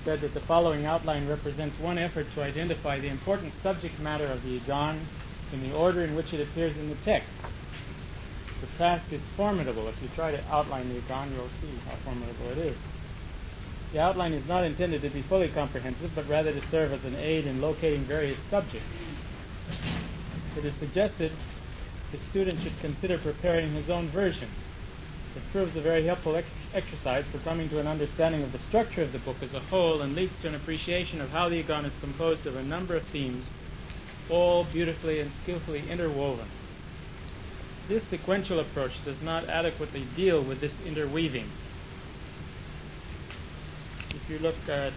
said that the following outline represents one effort to identify the important subject matter of the Egon in the order in which it appears in the text. The task is formidable. If you try to outline the Egon, you'll see how formidable it is. The outline is not intended to be fully comprehensive, but rather to serve as an aid in locating various subjects. It is suggested the student should consider preparing his own version. It proves a very helpful exercise for coming to an understanding of the structure of the book as a whole, and leads to an appreciation of how the Egon is composed of a number of themes, all beautifully and skillfully interwoven. This sequential approach does not adequately deal with this interweaving. If you look at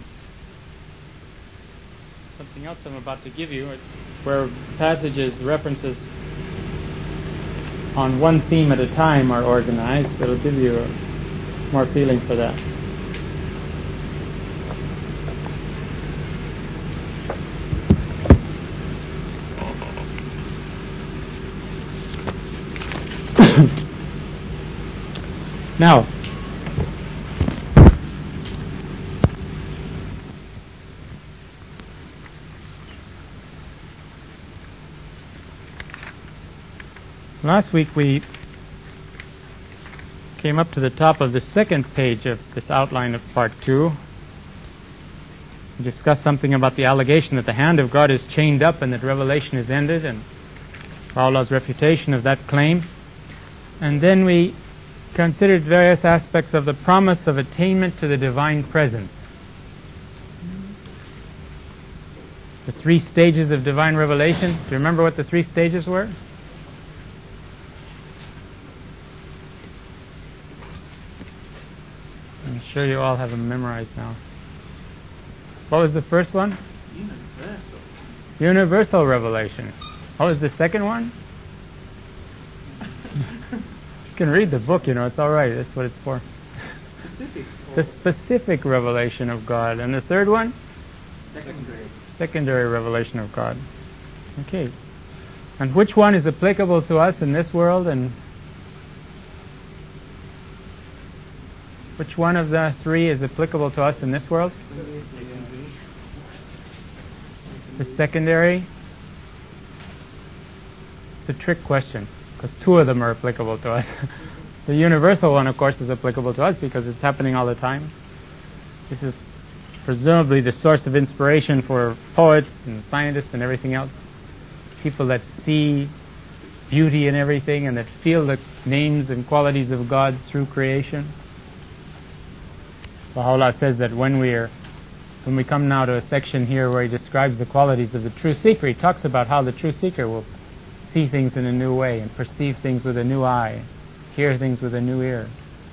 something else I'm about to give you, where passages, references on one theme at a time are organized, it'll give you more feeling for that. Now, last week we came up to the top of the second page of this outline of Part 2. We discussed something about the allegation that the hand of God is chained up and that revelation is ended, and Paula's refutation of that claim. And then we considered various aspects of the promise of attainment to the divine presence. The 3 stages of divine revelation. Do you remember what the 3 stages were? I'm sure you all have them memorized now. What was the first one? Universal revelation. What was the second one? You can read the book, it's all right. That's what it's for. The specific revelation of God. And the third one? Secondary revelation of God. Okay. And which one is applicable to us in this world, and which one of the 3 is applicable to us in this world? The secondary? It's a trick question, because 2 of them are applicable to us. The universal one, of course, is applicable to us because it's happening all the time. This is presumably the source of inspiration for poets and scientists and everything else. People that see beauty in everything and that feel the names and qualities of God through creation. Baha'u'llah says that when we come now to a section here where he describes the qualities of the true seeker, he talks about how the true seeker will see things in a new way and perceive things with a new eye, hear things with a new ear.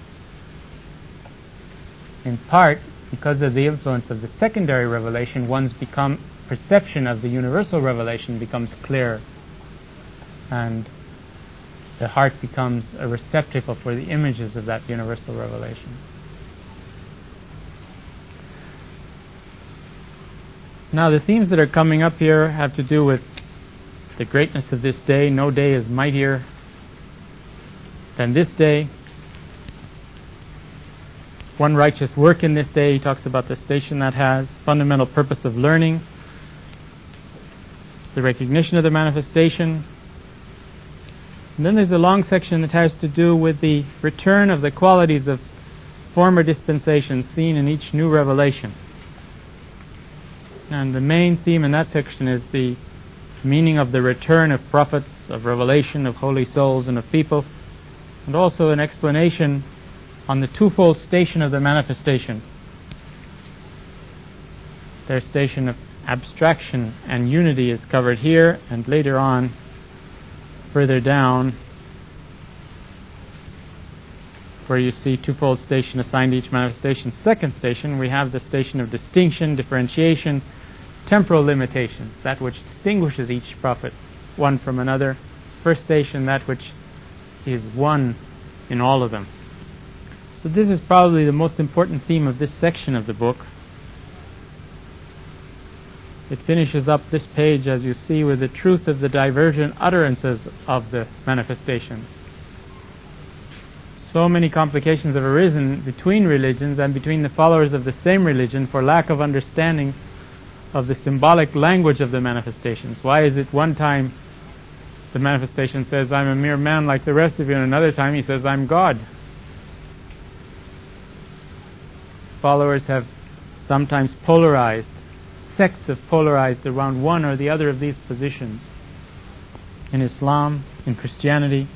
In part, because of the influence of the secondary revelation, one's perception of the universal revelation becomes clear, and the heart becomes a receptacle for the images of that universal revelation. Now, the themes that are coming up here have to do with the greatness of this day. No day is mightier than this day. One righteous work in this day. He talks about the station that has. Fundamental purpose of learning. The recognition of the manifestation. And then there's a long section that has to do with the return of the qualities of former dispensations seen in each new revelation. And the main theme in that section is the meaning of the return of prophets, of revelation, of holy souls, and of people, and also an explanation on the twofold station of the manifestation. Their station of abstraction and unity is covered here, and later on, further down, where you see twofold station assigned to each manifestation. Second station, we have the station of distinction, differentiation, temporal limitations, that which distinguishes each prophet one from another. First station, that which is one in all of them. So this is probably the most important theme of this section of the book. It finishes up this page, as you see, with the truth of the divergent utterances of the manifestations. so many complications have arisen between religions and between the followers of the same religion for lack of understanding of the symbolic language of the manifestations. Why is it one time the manifestation says, I'm a mere man like the rest of you, and another time he says, I'm God? Followers have sometimes polarized, sects have polarized around one or the other of these positions. In Islam, in Christianity.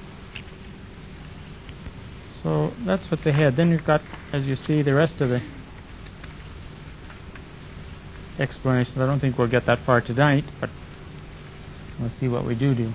So that's what's ahead. Then we've got, as you see, the rest of the explanations. I don't think we'll get that far tonight, but we'll see what we do.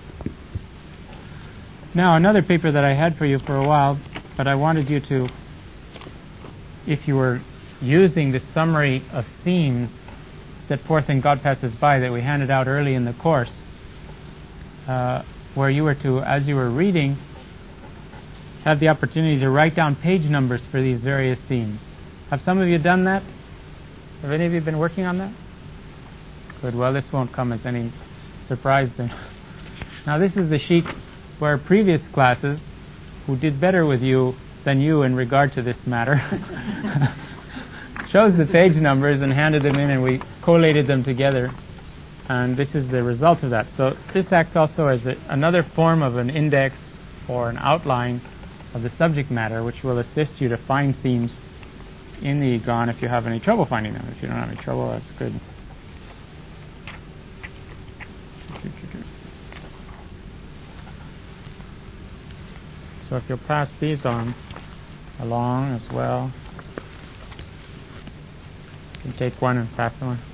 Now, another paper that I had for you for a while, but I wanted you to, if you were using the summary of themes set forth in God Passes By that we handed out early in the course, where you were to, as you were reading, have the opportunity to write down page numbers for these various themes. Have some of you done that? Have any of you been working on that? Good. Well, this won't come as any surprise then. Now, this is the sheet where previous classes, who did better with you than you in regard to this matter, chose the page numbers and handed them in, and we collated them together. And this is the result of that. So this acts also as another form of an index or an outline of the subject matter, which will assist you to find themes in the Egon if you have any trouble finding them. If you don't have any trouble, that's good. So if you'll pass these on along as well, you can take one and pass them on.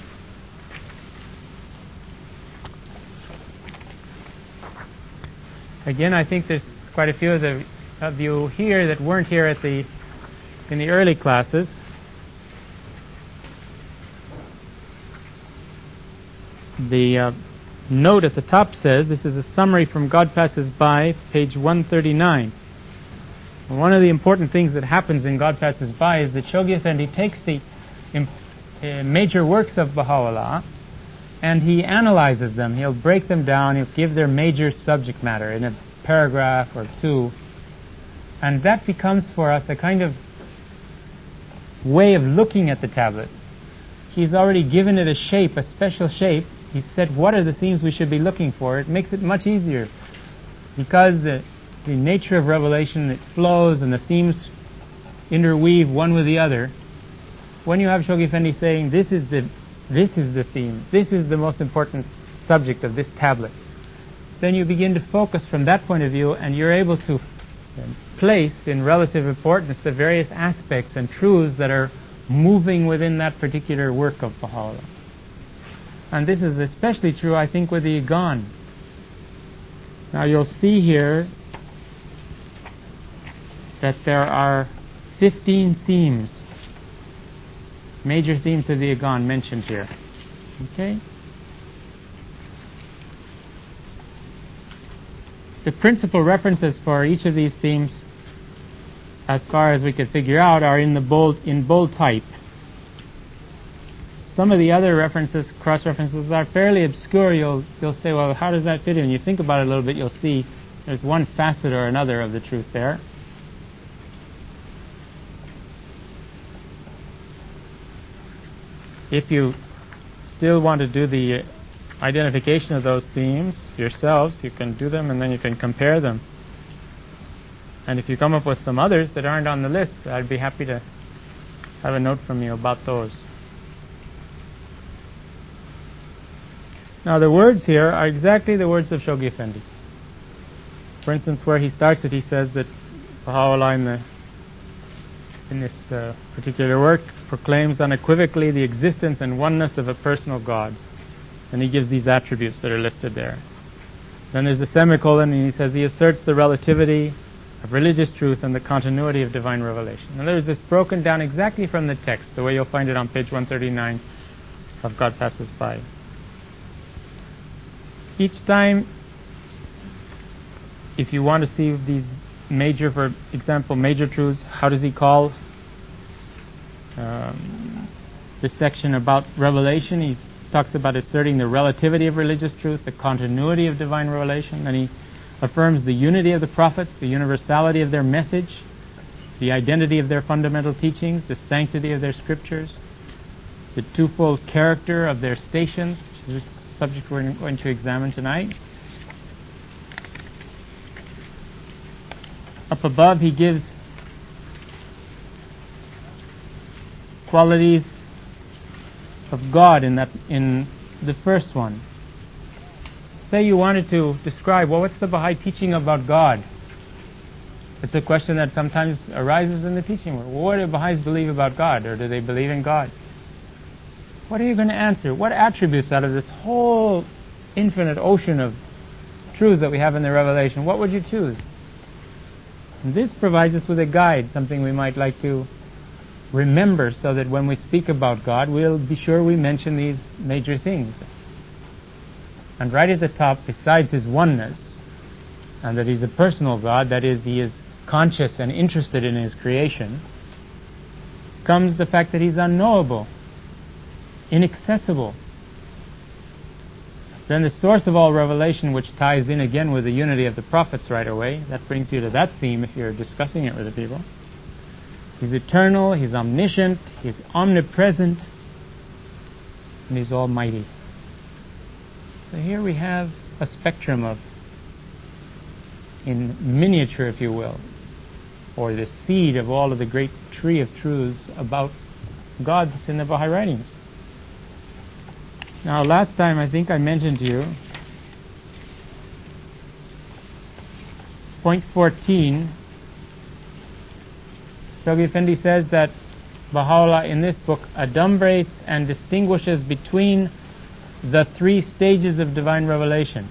Again, I think there's quite a few of you here that weren't here in the early classes. The note at the top says, this is a summary from God Passes By, page 139. And one of the important things that happens in God Passes By is that Shoghi Effendi takes the major works of Baha'u'llah and he analyzes them. He'll break them down, he'll give their major subject matter in a paragraph or two, and that becomes for us a kind of way of looking at the tablet. He's already given it a shape, a special shape. He said what are the themes we should be looking for. It makes it much easier because the nature of revelation, it flows and the themes interweave one with the other. When you have Shoghi Effendi saying this is the theme, this is the most important subject of this tablet, then you begin to focus from that point of view, and you're able to place in relative importance the various aspects and truths that are moving within that particular work of Baha'u'llah. And this is especially true, I think, with the Egon. Now you'll see here that there are 15 themes, major themes of the Egon mentioned here. Okay? The principal references for each of these themes, as far as we could figure out, are in bold type. Some of the other references, cross-references, are fairly obscure. You'll say, well, how does that fit in? You think about it a little bit, you'll see there's one facet or another of the truth there. If you still want to do the identification of those themes yourselves, you can do them and then you can compare them. And if you come up with some others that aren't on the list, I'd be happy to have a note from you about those. Now the words here are exactly the words of Shoghi Effendi. For instance, where he starts it, he says that Baha'u'llah in this particular work proclaims unequivocally the existence and oneness of a personal God. And he gives these attributes that are listed there. Then there's a semicolon, and he says he asserts the relativity of religious truth and the continuity of divine revelation. And there's this broken down exactly from the text, the way you'll find it on page 139 of God Passes By. Each time, if you want to see these major, for example, major truths, how does he call this section about revelation? He talks about asserting the relativity of religious truth, the continuity of divine revelation, and he affirms the unity of the prophets, the universality of their message, the identity of their fundamental teachings, the sanctity of their scriptures, the twofold character of their stations, which is the subject we're going to examine tonight. Up above, he gives qualities of God in the first one. Say you wanted to describe, well, what's the Baha'i teaching about God? It's a question that sometimes arises in the teaching world. Well, what do Baha'is believe about God, or do they believe in God? What are you going to answer? What attributes out of this whole infinite ocean of truths that we have in the Revelation, what would you choose? And this provides us with a guide, something we might like to remember, so that when we speak about God, we'll be sure we mention these major things. And right at the top, besides his oneness, and that he's a personal God, that is, he is conscious and interested in his creation, comes the fact that he's unknowable, inaccessible. Then the source of all revelation, which ties in again with the unity of the prophets right away, that brings you to that theme if you're discussing it with the people. He's eternal, he's omniscient, he's omnipresent, and he's almighty. So here we have a spectrum of, in miniature if you will, or the seed of all of the great tree of truths about God that's in the Baha'i writings. Now, last time I think I mentioned to you, point 14, Shoghi Effendi says that Baha'u'llah in this book adumbrates and distinguishes between the three stages of divine revelation.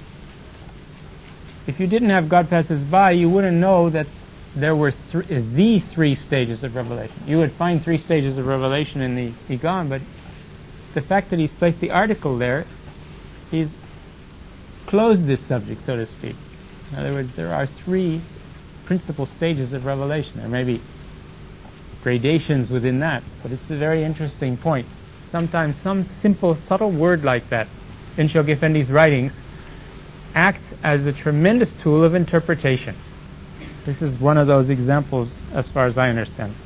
If you didn't have God Passes By, you wouldn't know that there were the three stages of revelation. You would find three stages of revelation in the Iqan, but the fact that he's placed the article there, he's closed this subject, so to speak. In other words, there are three principal stages of revelation. There may be gradations within that, but it's a very interesting point. Sometimes some simple, subtle word like that in Shoghi Effendi's writings acts as a tremendous tool of interpretation. This is one of those examples as far as I understand.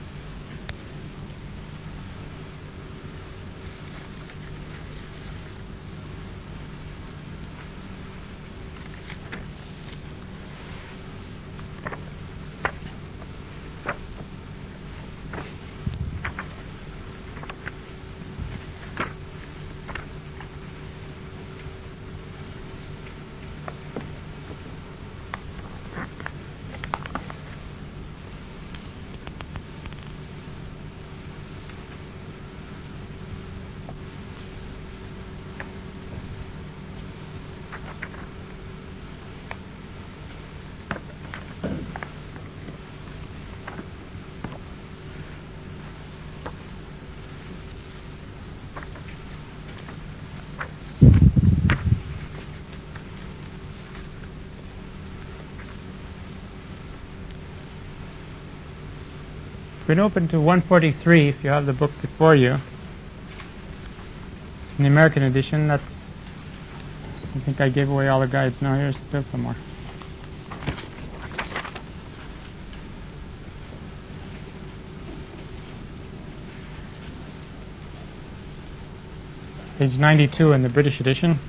You can open to 143 if you have the book before you. In the American edition, I think I gave away all the guides. No, here's still some more. Page 92 in the British edition.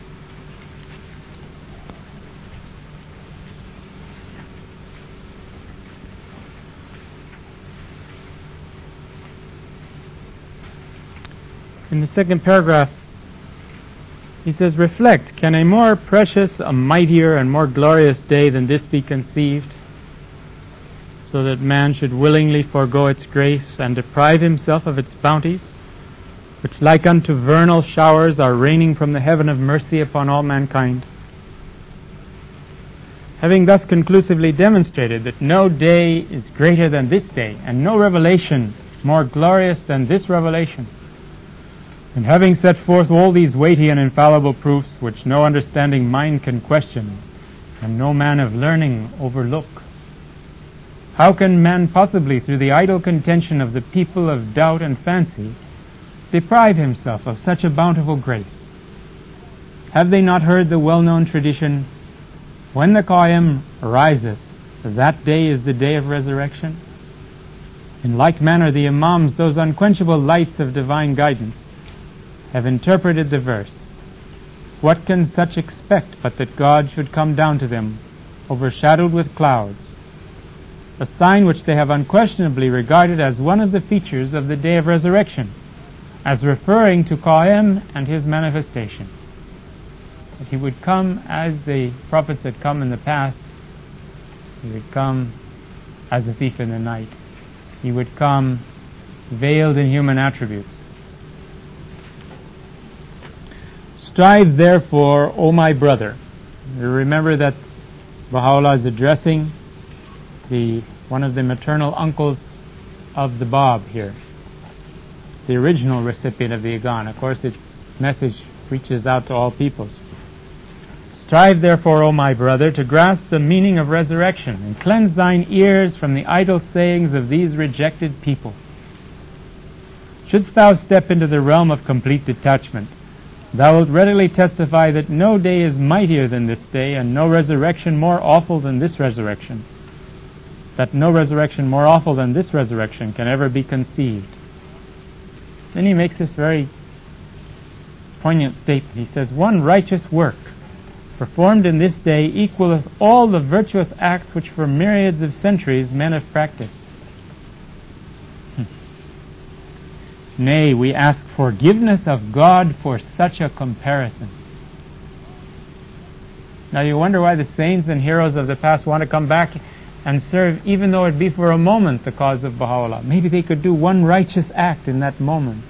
In the second paragraph, he says, "Reflect, can a more precious, a mightier, and more glorious day than this be conceived, so that man should willingly forego its grace and deprive himself of its bounties, which like unto vernal showers are raining from the heaven of mercy upon all mankind? Having thus conclusively demonstrated that no day is greater than this day, and no revelation more glorious than this revelation, and having set forth all these weighty and infallible proofs which no understanding mind can question, and no man of learning overlook, how can man possibly, through the idle contention of the people of doubt and fancy, deprive himself of such a bountiful grace? Have they not heard the well-known tradition, When the Qa'im riseth, that day is the day of resurrection. In like manner, the Imams, those unquenchable lights of divine guidance, have interpreted the verse. What can such expect but that God should come down to them, overshadowed with clouds, a sign which they have unquestionably regarded as one of the features of the day of resurrection, as referring to Qa'im and his manifestation. That he would come as the prophets had come in the past. He would come as a thief in the night. He would come veiled in human attributes. Strive therefore, O my brother. You remember that Baha'u'llah is addressing one of the maternal uncles of the Bab here, the original recipient of the Igan. Of course, its message reaches out to all peoples. Strive therefore, O my brother, to grasp the meaning of resurrection, and cleanse thine ears from the idle sayings of these rejected people. Shouldst thou step into the realm of complete detachment, thou wilt readily testify that no day is mightier than this day, and no resurrection more awful than this resurrection. That no resurrection more awful than this resurrection can ever be conceived. Then he makes this very poignant statement. He says, one righteous work performed in this day equaleth all the virtuous acts which for myriads of centuries men have practiced. Nay, we ask forgiveness of God for such a comparison. Now you wonder why the saints and heroes of the past want to come back and serve, even though it be for a moment, the cause of Baha'u'llah. Maybe they could do one righteous act in that moment.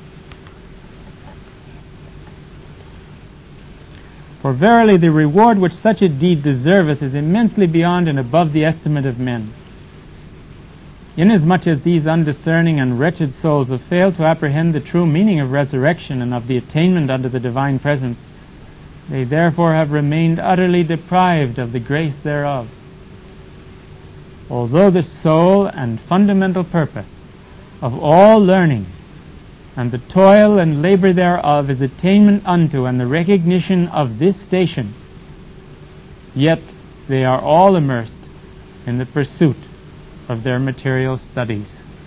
For verily the reward which such a deed deserveth is immensely beyond and above the estimate of men. Inasmuch as these undiscerning and wretched souls have failed to apprehend the true meaning of resurrection and of the attainment unto the divine presence, they therefore have remained utterly deprived of the grace thereof. Although the sole and fundamental purpose of all learning and the toil and labor thereof is attainment unto and the recognition of this station, yet they are all immersed in the pursuit of their material studies.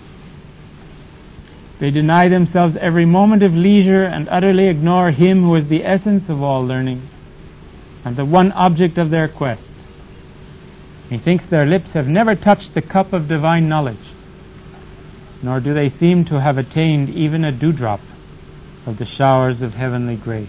They deny themselves every moment of leisure and utterly ignore Him who is the essence of all learning and the one object of their quest. Methinks their lips have never touched the cup of divine knowledge, nor do they seem to have attained even a dewdrop of the showers of heavenly grace.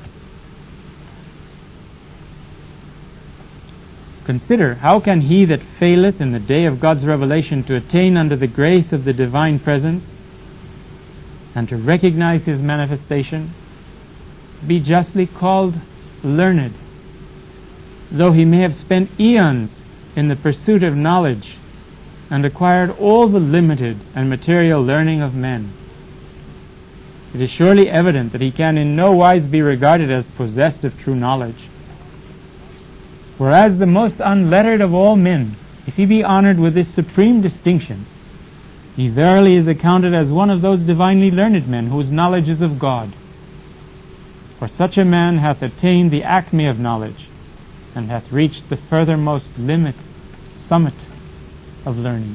Consider, how can he that faileth in the day of God's revelation to attain unto the grace of the divine presence and to recognize His manifestation be justly called learned, though he may have spent eons in the pursuit of knowledge and acquired all the limited and material learning of men? It is surely evident that he can in no wise be regarded as possessed of true knowledge. Whereas the most unlettered of all men, if he be honored with this supreme distinction, he verily is accounted as one of those divinely learned men whose knowledge is of God. For such a man hath attained the acme of knowledge, and hath reached the furthermost summit of learning.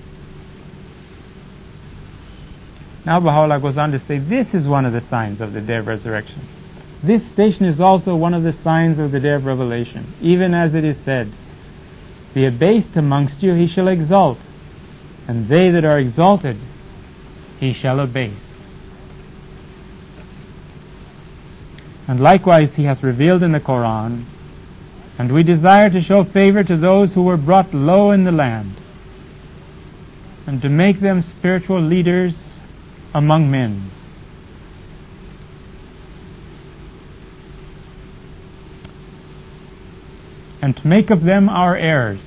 Now Baha'u'llah goes on to say, this is one of the signs of the day of resurrection. This station is also one of the signs of the day of revelation, even as it is said, the abased amongst you He shall exalt, and they that are exalted He shall abase. And likewise He hath revealed in the Quran, and we desire to show favor to those who were brought low in the land, and to make them spiritual leaders among men. And to make of them our heirs.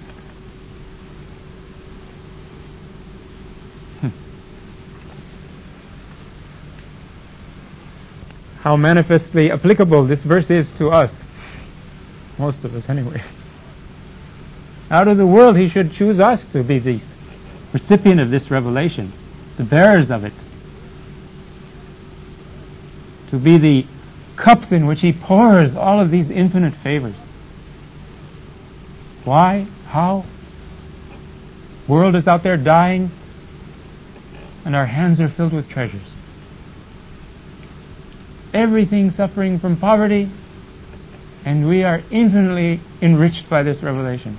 How manifestly applicable this verse is to us. Most of us anyway. Out of the world He should choose us to be the recipient of this revelation, the bearers of it, to be the cups in which He pours all of these infinite favors. Why? How? World is out there dying, and our hands are filled with treasures. Everything suffering from poverty, and we are infinitely enriched by this revelation.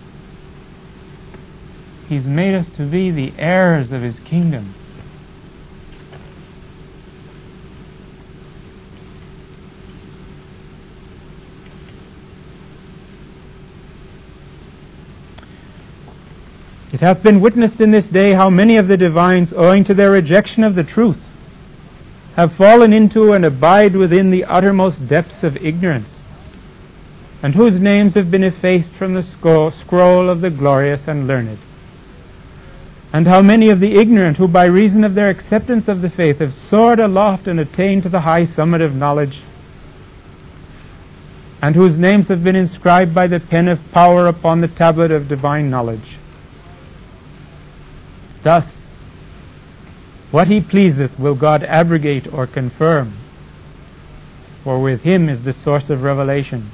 He's made us to be the heirs of His kingdom. It hath been witnessed in this day how many of the divines, owing to their rejection of the truth, have fallen into and abide within the uttermost depths of ignorance, and whose names have been effaced from the scroll of the glorious and learned. And how many of the ignorant, who by reason of their acceptance of the faith have soared aloft and attained to the high summit of knowledge, and whose names have been inscribed by the pen of power upon the tablet of divine knowledge. Thus, what He pleaseth will God abrogate or confirm, for with Him is the source of revelation.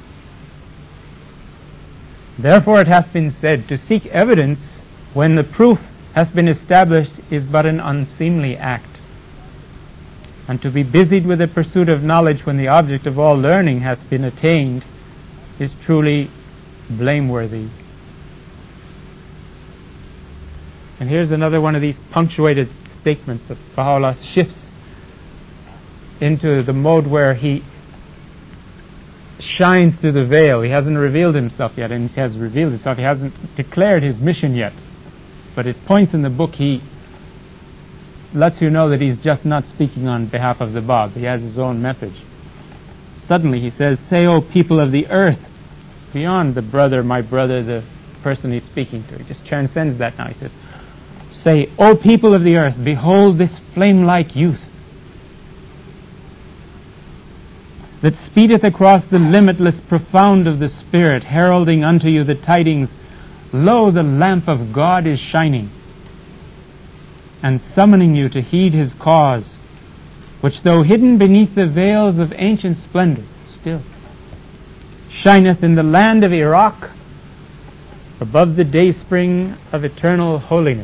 Therefore it hath been said, to seek evidence when the proof hath been established is but an unseemly act, and to be busied with the pursuit of knowledge when the object of all learning hath been attained is truly blameworthy. And here's another one of these punctuated statements that Baha'u'llah shifts into the mode where he shines through the veil. He hasn't revealed himself yet, and he has revealed himself. He hasn't declared his mission yet. But at points in the book he lets you know that he's just not speaking on behalf of the Bab. He has his own message. Suddenly he says, "Say, O people of the earth," beyond the brother, my brother, the person he's speaking to. He just transcends that now. He says, "Say, O people of the earth, behold this flame-like youth that speedeth across the limitless profound of the Spirit, heralding unto you the tidings, Lo, the lamp of God is shining, and summoning you to heed His cause, which though hidden beneath the veils of ancient splendor, still shineth in the land of Iraq, above the dayspring of eternal holiness."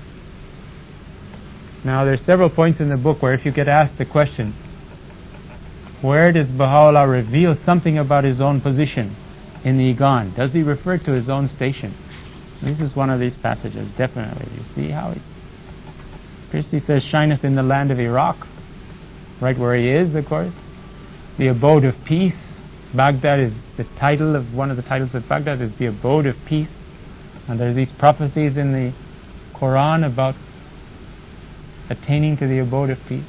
Now there's several points in the book where if you get asked the question, where does Baha'u'llah reveal something about his own position in the Iqan? Does he refer to his own station? This is one of these passages, definitely. You see how he's... First he says, shineth in the land of Iraq, right where he is, of course. The abode of peace. Baghdad is the title of, one of the titles of Baghdad is the abode of peace. And there's these prophecies in the Quran about attaining to the abode of peace.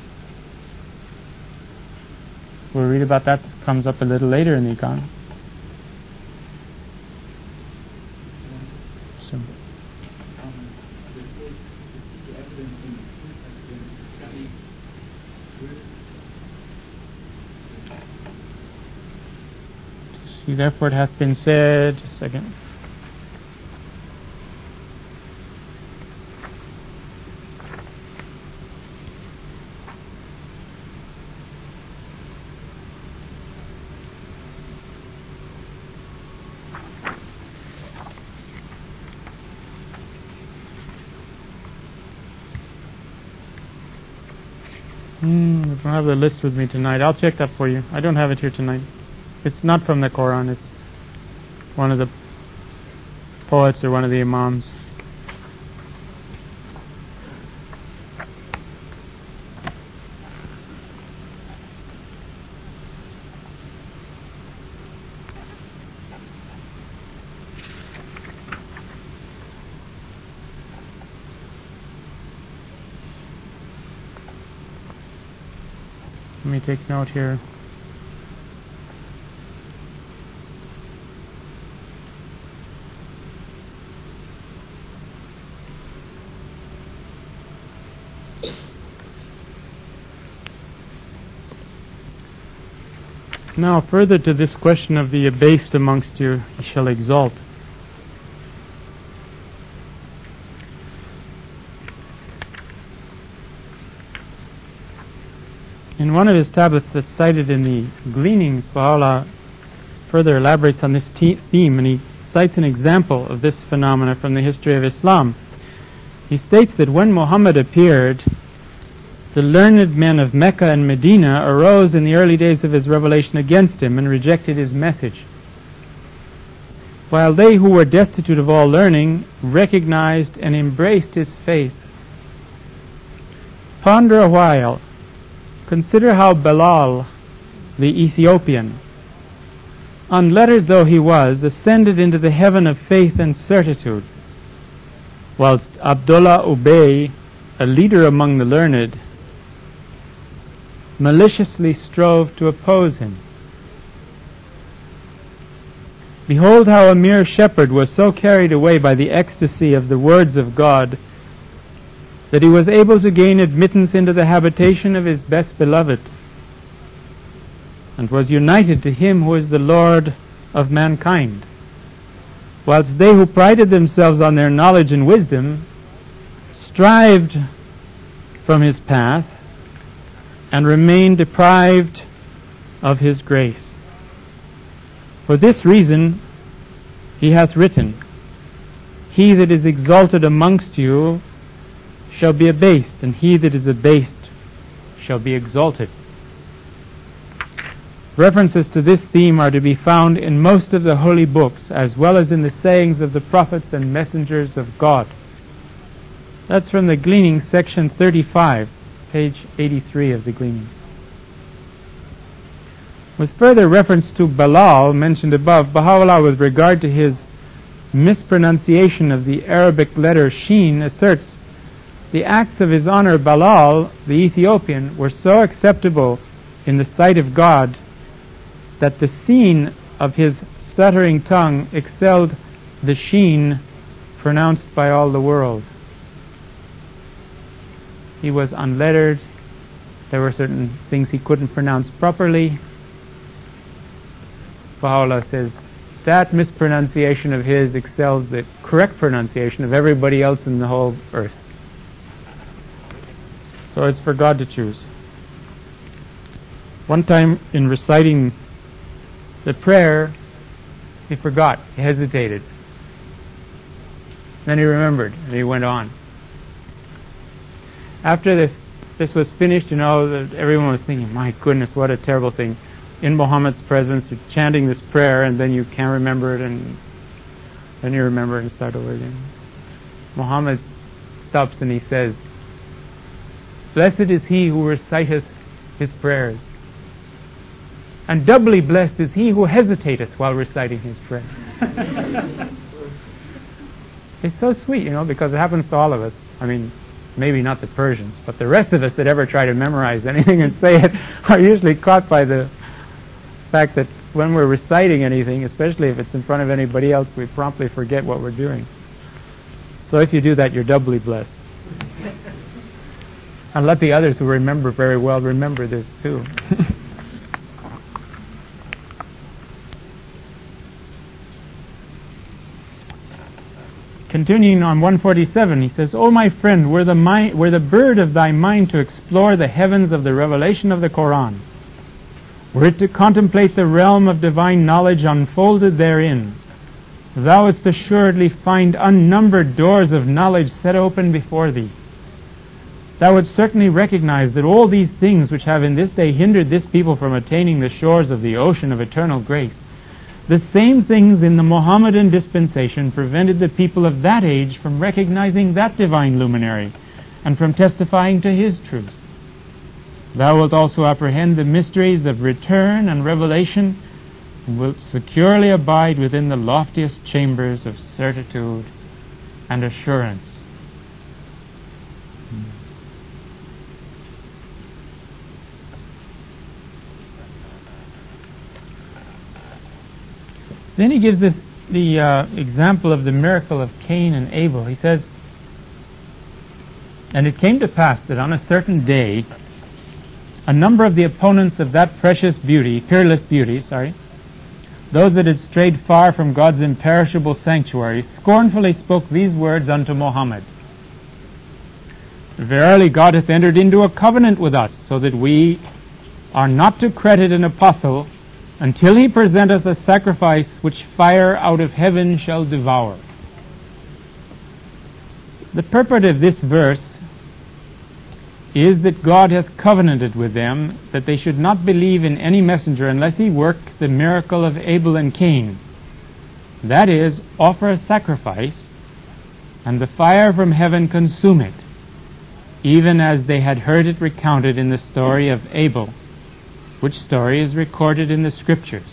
We'll read about that, comes up a little later in the Iqan. So. See, therefore it hath been said, just a second. I don't have the list with me tonight. I'll check that for you. I don't have it here tonight. It's not from the Quran. It's one of the poets or one of the Imams. Let me take note here. Now, further to this question of the abased amongst you, he shall exalt. In one of his tablets that's cited in the Gleanings, Baha'u'llah further elaborates on this theme, and he cites an example of this phenomena from the history of Islam. He states that when Muhammad appeared, the learned men of Mecca and Medina arose in the early days of his revelation against him and rejected his message, while they who were destitute of all learning recognized and embraced his faith. Ponder a while. Consider how Bilal, the Ethiopian, unlettered though he was, ascended into the heaven of faith and certitude, whilst Abdullah Ubay, a leader among the learned, maliciously strove to oppose him. Behold how a mere shepherd was so carried away by the ecstasy of the words of God that he was able to gain admittance into the habitation of his best beloved, and was united to him who is the Lord of mankind, whilst they who prided themselves on their knowledge and wisdom strived from his path and remained deprived of his grace. For this reason he hath written, He that is exalted amongst you shall be abased, and he that is abased shall be exalted. References to this theme are to be found in most of the holy books, as well as in the sayings of the prophets and messengers of God. That's from the Gleanings, section 35, page 83 of the Gleanings. With further reference to Bilal mentioned above, Baha'u'llah, with regard to his mispronunciation of the Arabic letter Sheen, asserts, the acts of his honor Bilal, the Ethiopian, were so acceptable in the sight of God that the Seen of his stuttering tongue excelled the Sheen pronounced by all the world. He was unlettered. There were certain things he couldn't pronounce properly. Baha'u'llah says that mispronunciation of his excels the correct pronunciation of everybody else in the whole earth. So it's for God to choose. One time in reciting the prayer, he forgot, he hesitated. Then he remembered, and he went on. After this was finished, everyone was thinking, my goodness, what a terrible thing. In Muhammad's presence, you're chanting this prayer, and then you can't remember it, and then you remember it and start over again. Muhammad stops and he says, Blessed is he who reciteth his prayers, and doubly blessed is he who hesitateth while reciting his prayer. It's so sweet, because it happens to all of us. I mean, maybe not the Persians, but the rest of us that ever try to memorize anything and say it are usually caught by the fact that when we're reciting anything, especially if it's in front of anybody else, we promptly forget what we're doing. So if you do that, you're doubly blessed. And let the others who remember very well remember this too. Continuing on 147, he says, O my friend, were the bird of thy mind to explore the heavens of the revelation of the Quran, were it to contemplate the realm of divine knowledge unfolded therein, thou wouldst assuredly find unnumbered doors of knowledge set open before thee. Thou wouldst certainly recognize that all these things which have in this day hindered this people from attaining the shores of the ocean of eternal grace, the same things in the Mohammedan dispensation prevented the people of that age from recognizing that divine luminary and from testifying to his truth. Thou wilt also apprehend the mysteries of return and revelation, and wilt securely abide within the loftiest chambers of certitude and assurance. Then he gives the example of the miracle of Cain and Abel. He says, And it came to pass that on a certain day, a number of the opponents of that peerless beauty, those that had strayed far from God's imperishable sanctuary, scornfully spoke these words unto Muhammad, Verily God hath entered into a covenant with us, so that we are not to credit an apostle until he present us a sacrifice which fire out of heaven shall devour. The purport of this verse is that God hath covenanted with them that they should not believe in any messenger unless he work the miracle of Abel and Cain. That is, offer a sacrifice, and the fire from heaven consume it, even as they had heard it recounted in the story of Abel, which story is recorded in the Scriptures.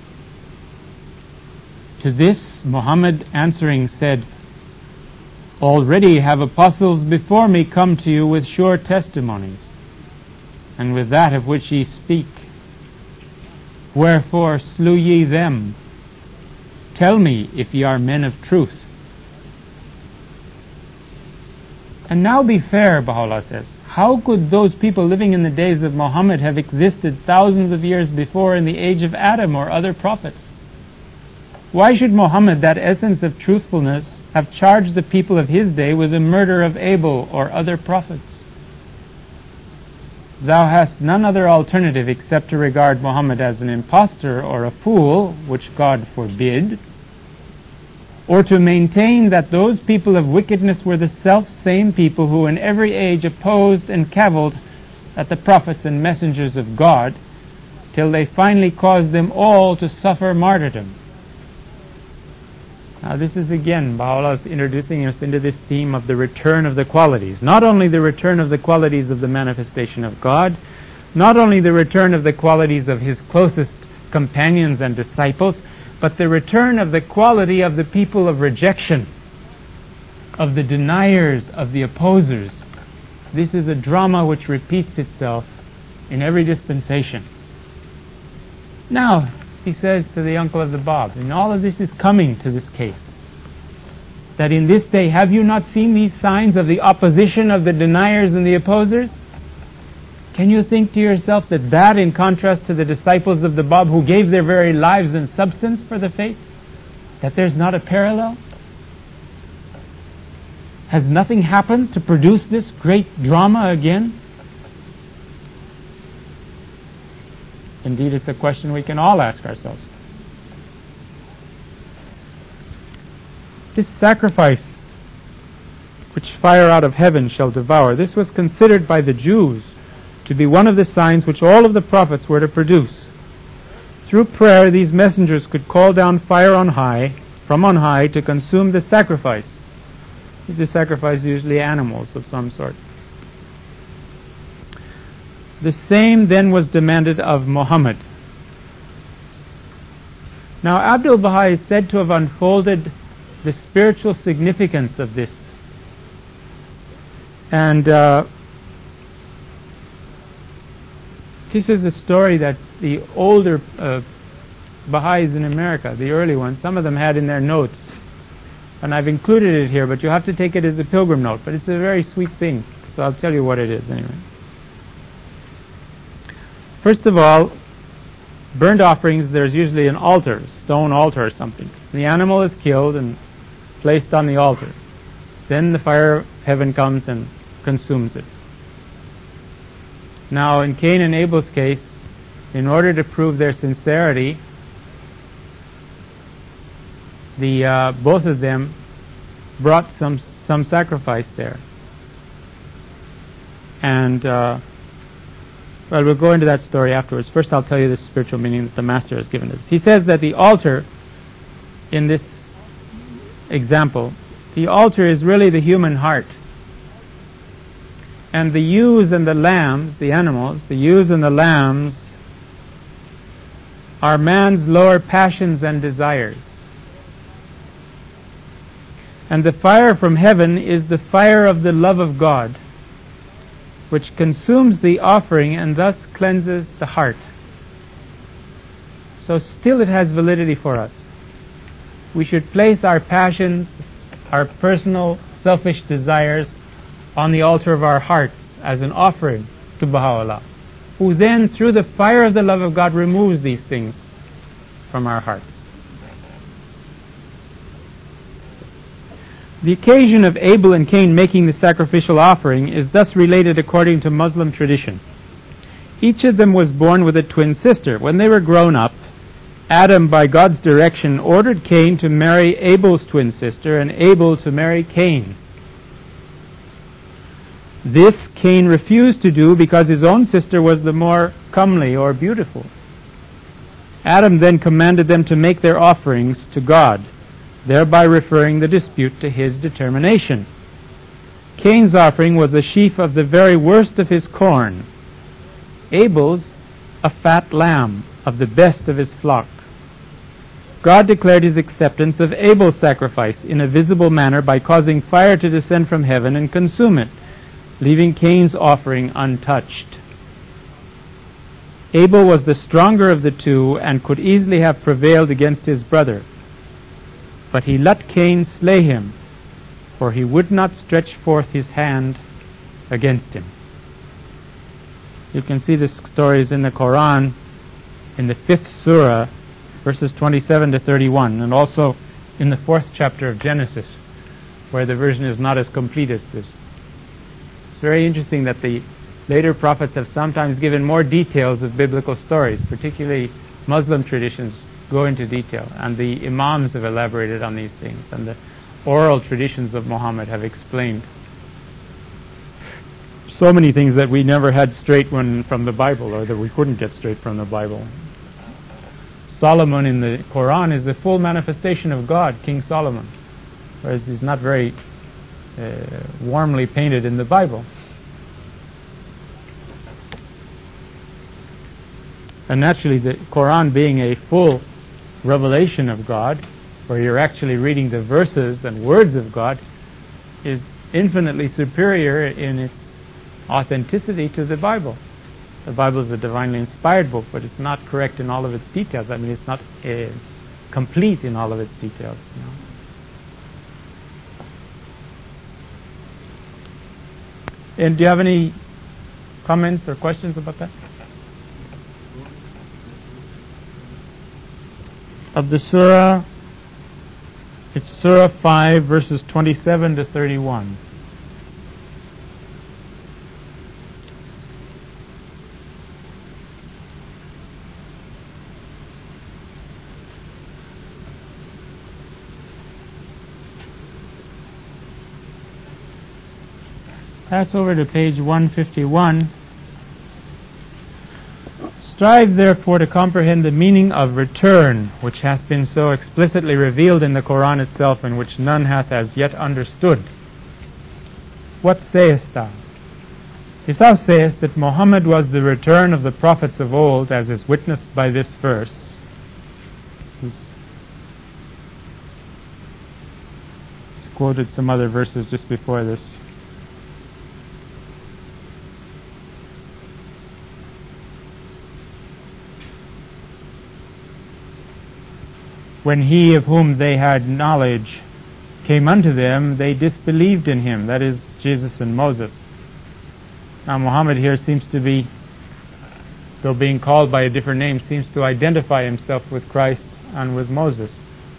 To this Muhammad answering said, Already have apostles before me come to you with sure testimonies, and with that of which ye speak. Wherefore slew ye them? Tell me if ye are men of truth. And now be fair, Baha'u'llah says. How could those people living in the days of Muhammad have existed thousands of years before in the age of Adam or other prophets? Why should Muhammad, that essence of truthfulness, have charged the people of his day with the murder of Abel or other prophets? Thou hast none other alternative except to regard Muhammad as an impostor or a fool, which God forbid, or to maintain that those people of wickedness were the self-same people who in every age opposed and cavilled at the prophets and messengers of God, till they finally caused them all to suffer martyrdom. Now this is again, Baha'u'llah is introducing us into this theme of the return of the qualities. Not only the return of the qualities of the manifestation of God, not only the return of the qualities of his closest companions and disciples, but the return of the quality of the people of rejection, of the deniers, of the opposers. This is a drama which repeats itself in every dispensation. Now, he says to the uncle of the Bab, and all of this is coming to this case, that in this day, have you not seen these signs of the opposition of the deniers and the opposers? Can you think to yourself that in contrast to the disciples of the Bab who gave their very lives and substance for the faith, that there's not a parallel? Has nothing happened to produce this great drama again? Indeed, it's a question we can all ask ourselves. This sacrifice, which fire out of heaven shall devour, this was considered by the Jews to be one of the signs which all of the prophets were to produce. Through prayer, these messengers could call down fire from on high, to consume the sacrifice. The sacrifice usually animals of some sort. The same then was demanded of Muhammad. Now Abdul Baha is said to have unfolded the spiritual significance of this. And this is a story that the older Baha'is in America, the early ones, some of them had in their notes. And I've included it here, but you have to take it as a pilgrim note. But it's a very sweet thing, so I'll tell you what it is anyway. First of all, burnt offerings, there's usually an altar, stone altar or something. The animal is killed and placed on the altar. Then the fire of heaven comes and consumes it. Now, in Cain and Abel's case, in order to prove their sincerity, both of them brought some sacrifice there. And well, we'll go into that story afterwards. First, I'll tell you the spiritual meaning that the Master has given us. He says that the altar, in this example, the altar is really the human heart. And the ewes and the lambs, the animals, the ewes and the lambs, are man's lower passions and desires. And the fire from heaven is the fire of the love of God, which consumes the offering and thus cleanses the heart. So still it has validity for us. We should place our passions, our personal selfish desires, on the altar of our hearts as an offering to Baha'u'llah, who then, through the fire of the love of God, removes these things from our hearts. The occasion of Abel and Cain making the sacrificial offering is thus related according to Muslim tradition. Each of them was born with a twin sister. When they were grown up, Adam, by God's direction, ordered Cain to marry Abel's twin sister and Abel to marry Cain's. This Cain refused to do because his own sister was the more comely or beautiful. Adam then commanded them to make their offerings to God, thereby referring the dispute to his determination. Cain's offering was a sheaf of the very worst of his corn. Abel's, a fat lamb of the best of his flock. God declared his acceptance of Abel's sacrifice in a visible manner by causing fire to descend from heaven and consume it, leaving Cain's offering untouched. Abel was the stronger of the two and could easily have prevailed against his brother. But he let Cain slay him, for he would not stretch forth his hand against him. You can see this story is in the Quran, in the 5th surah, verses 27 to 31, and also in the 4th chapter of Genesis, where the version is not as complete as this. It's very interesting that the later prophets have sometimes given more details of biblical stories, particularly Muslim traditions go into detail, and the Imams have elaborated on these things, and the oral traditions of Muhammad have explained so many things that we never had straight from the Bible, or that we couldn't get straight from the Bible. Solomon in the Quran is the full manifestation of God, King Solomon, whereas he's not very warmly painted in the Bible. And naturally, the Quran being a full revelation of God, where you're actually reading the verses and words of God, is infinitely superior in its authenticity to the Bible. The Bible is a divinely inspired book, but it's not correct in all of its details. I mean, it's not complete in all of its details. You know? And do you have any comments or questions about that? Of the surah, it's Surah 5, verses 27 to 31. Pass over to page 151. Strive therefore to comprehend the meaning of return, which hath been so explicitly revealed in the Quran itself, and which none hath as yet understood. What sayest thou? If thou sayest that Muhammad was the return of the prophets of old, as is witnessed by this verse, he's quoted some other verses just before this. When he of whom they had knowledge came unto them, they disbelieved in him. That is, Jesus and Moses. Now Muhammad here seems to be, though being called by a different name, seems to identify himself with Christ and with Moses.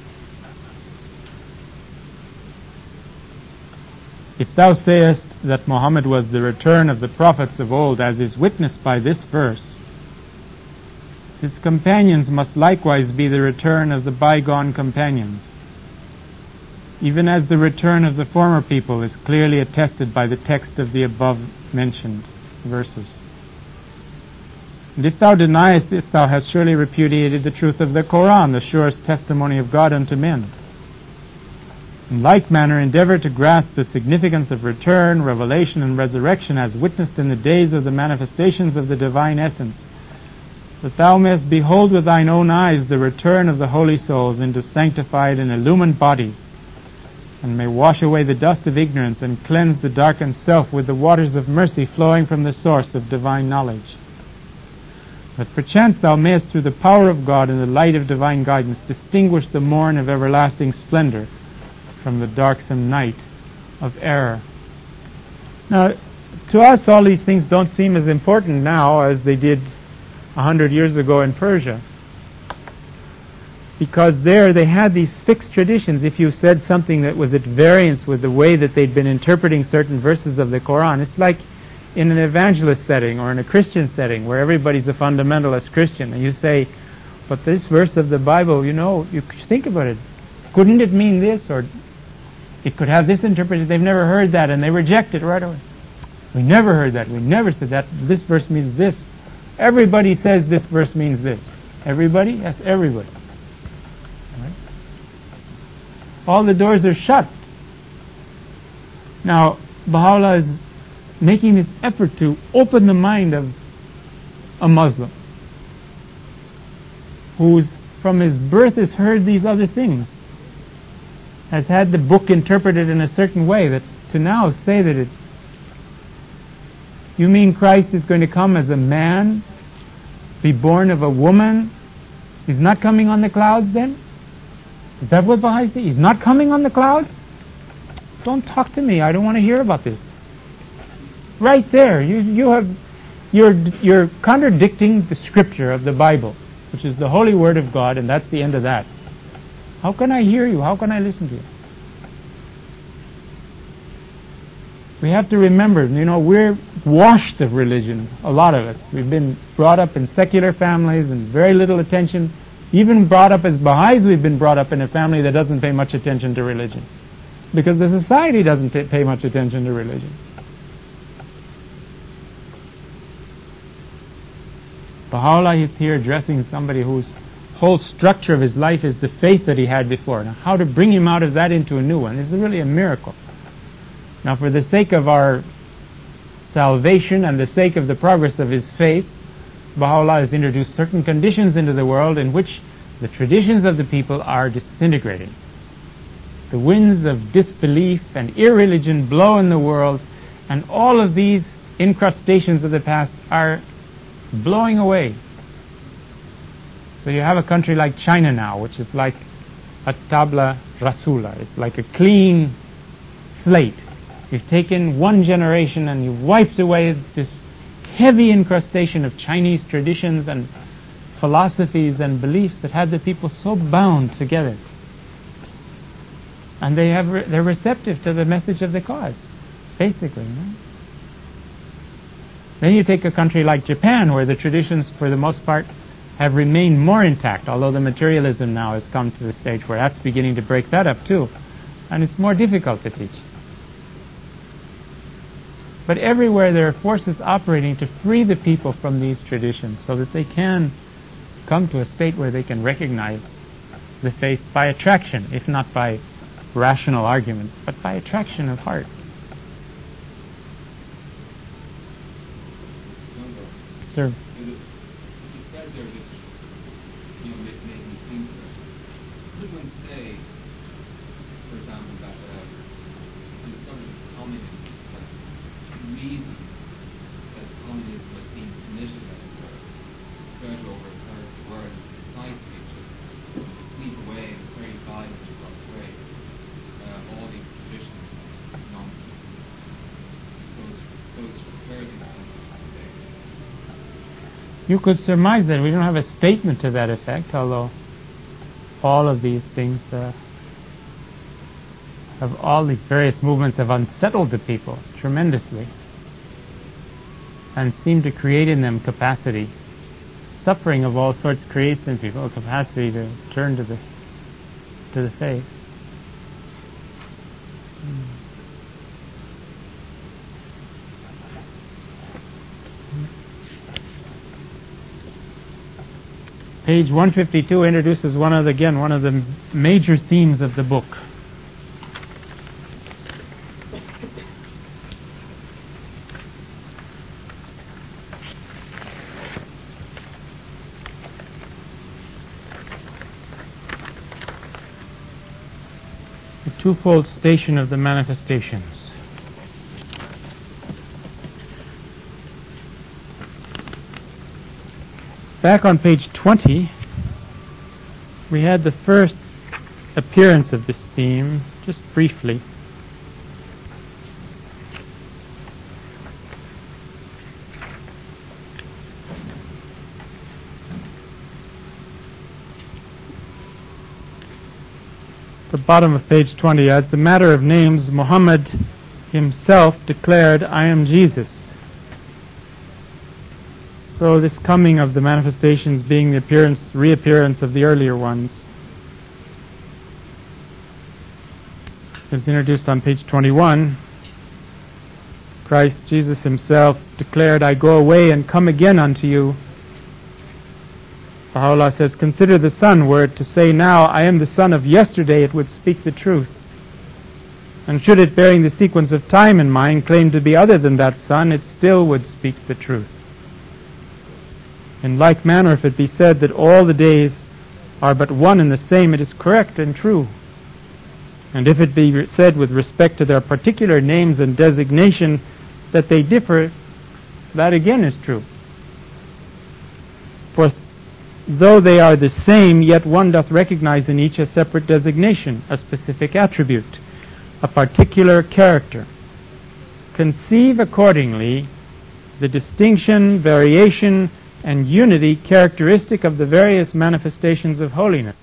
If thou sayest that Muhammad was the return of the prophets of old, as is witnessed by this verse, his companions must likewise be the return of the bygone companions, even as the return of the former people is clearly attested by the text of the above-mentioned verses. And if thou deniest this, thou hast surely repudiated the truth of the Quran, the surest testimony of God unto men. In like manner, endeavor to grasp the significance of return, revelation, and resurrection as witnessed in the days of the manifestations of the divine essence, that thou mayest behold with thine own eyes the return of the holy souls into sanctified and illumined bodies, and may wash away the dust of ignorance and cleanse the darkened self with the waters of mercy flowing from the source of divine knowledge. That perchance thou mayest, through the power of God and the light of divine guidance, distinguish the morn of everlasting splendor from the darksome night of error. Now, to us all these things don't seem as important now as they did 100 years ago in Persia, because there they had these fixed traditions. If you said something that was at variance with the way that they'd been interpreting certain verses of the Quran, it's like in an evangelist setting or in a Christian setting where everybody's a fundamentalist Christian, and you say, But this verse of the Bible, you think about it. Couldn't it mean this? Or it could have this interpretation. They've never heard that, and they reject it right away. We never heard that. We never said that. This verse means this. Everybody says this verse means this. Everybody? Yes, everybody. Right? All the doors are shut. Now, Baha'u'llah is making this effort to open the mind of a Muslim who's from his birth has heard these other things, has had the book interpreted in a certain way, that to now say that you mean Christ is going to come as a man, be born of a woman? He's not coming on the clouds then? Is that what Baha'is say? He's not coming on the clouds? Don't talk to me. I don't want to hear about this. Right there, you're contradicting the scripture of the Bible, which is the holy word of God, and that's the end of that. How can I hear you? How can I listen to you? We have to remember, we're washed of religion, a lot of us. We've been brought up in secular families and very little attention. Even brought up as Baha'is, we've been brought up in a family that doesn't pay much attention to religion, because the society doesn't pay much attention to religion. Baha'u'llah is here addressing somebody whose whole structure of his life is the faith that he had before. Now, how to bring him out of that into a new one is really a miracle. Now, for the sake of our salvation and the sake of the progress of his faith, Baha'u'llah has introduced certain conditions into the world in which the traditions of the people are disintegrating. The winds of disbelief and irreligion blow in the world, and all of these incrustations of the past are blowing away. So you have a country like China now, which is like a tabla rasula. It's like a clean slate. You've taken one generation and you've wiped away this heavy incrustation of Chinese traditions and philosophies and beliefs that had the people so bound together. And they're receptive to the message of the cause, basically. Then you take a country like Japan, where the traditions, for the most part, have remained more intact, although the materialism now has come to the stage where that's beginning to break that up too. And it's more difficult to teach. But everywhere there are forces operating to free the people from these traditions so that they can come to a state where they can recognize the faith by attraction, if not by rational argument, but by attraction of heart. Sir? Could one say, for example, that on the subject of communism, that the reason that communism was being committed, as it were, spread over a third of the world, is precisely to sweep away in a very violent and abrupt way all these traditions and nonsense. So it's further than you could surmise that. We don't have a statement to that effect, although all of these things all these various movements have unsettled the people tremendously and seem to create in them capacity. Suffering of all sorts creates in people a capacity to turn to the faith. Page 152 introduces one of the major themes of the book. The twofold station of the manifestations. Back on page 20, we had the first appearance of this theme, just briefly. The bottom of page 20, as the matter of names, Muhammad himself declared, "I am Jesus." So this coming of the manifestations being the reappearance of the earlier ones is introduced on page 21. Christ Jesus himself declared, I go away and come again unto you. Baha'u'llah says, consider the sun. Were it to say now, I am the son of yesterday, it would speak the truth. And should it, bearing the sequence of time in mind, claim to be other than that sun, it still would speak the truth. In like manner, if it be said that all the days are but one and the same, it is correct and true. And if it be said with respect to their particular names and designation that they differ, that again is true. For though they are the same, yet one doth recognize in each a separate designation, a specific attribute, a particular character. Conceive accordingly the distinction, variation, and unity characteristic of the various manifestations of holiness.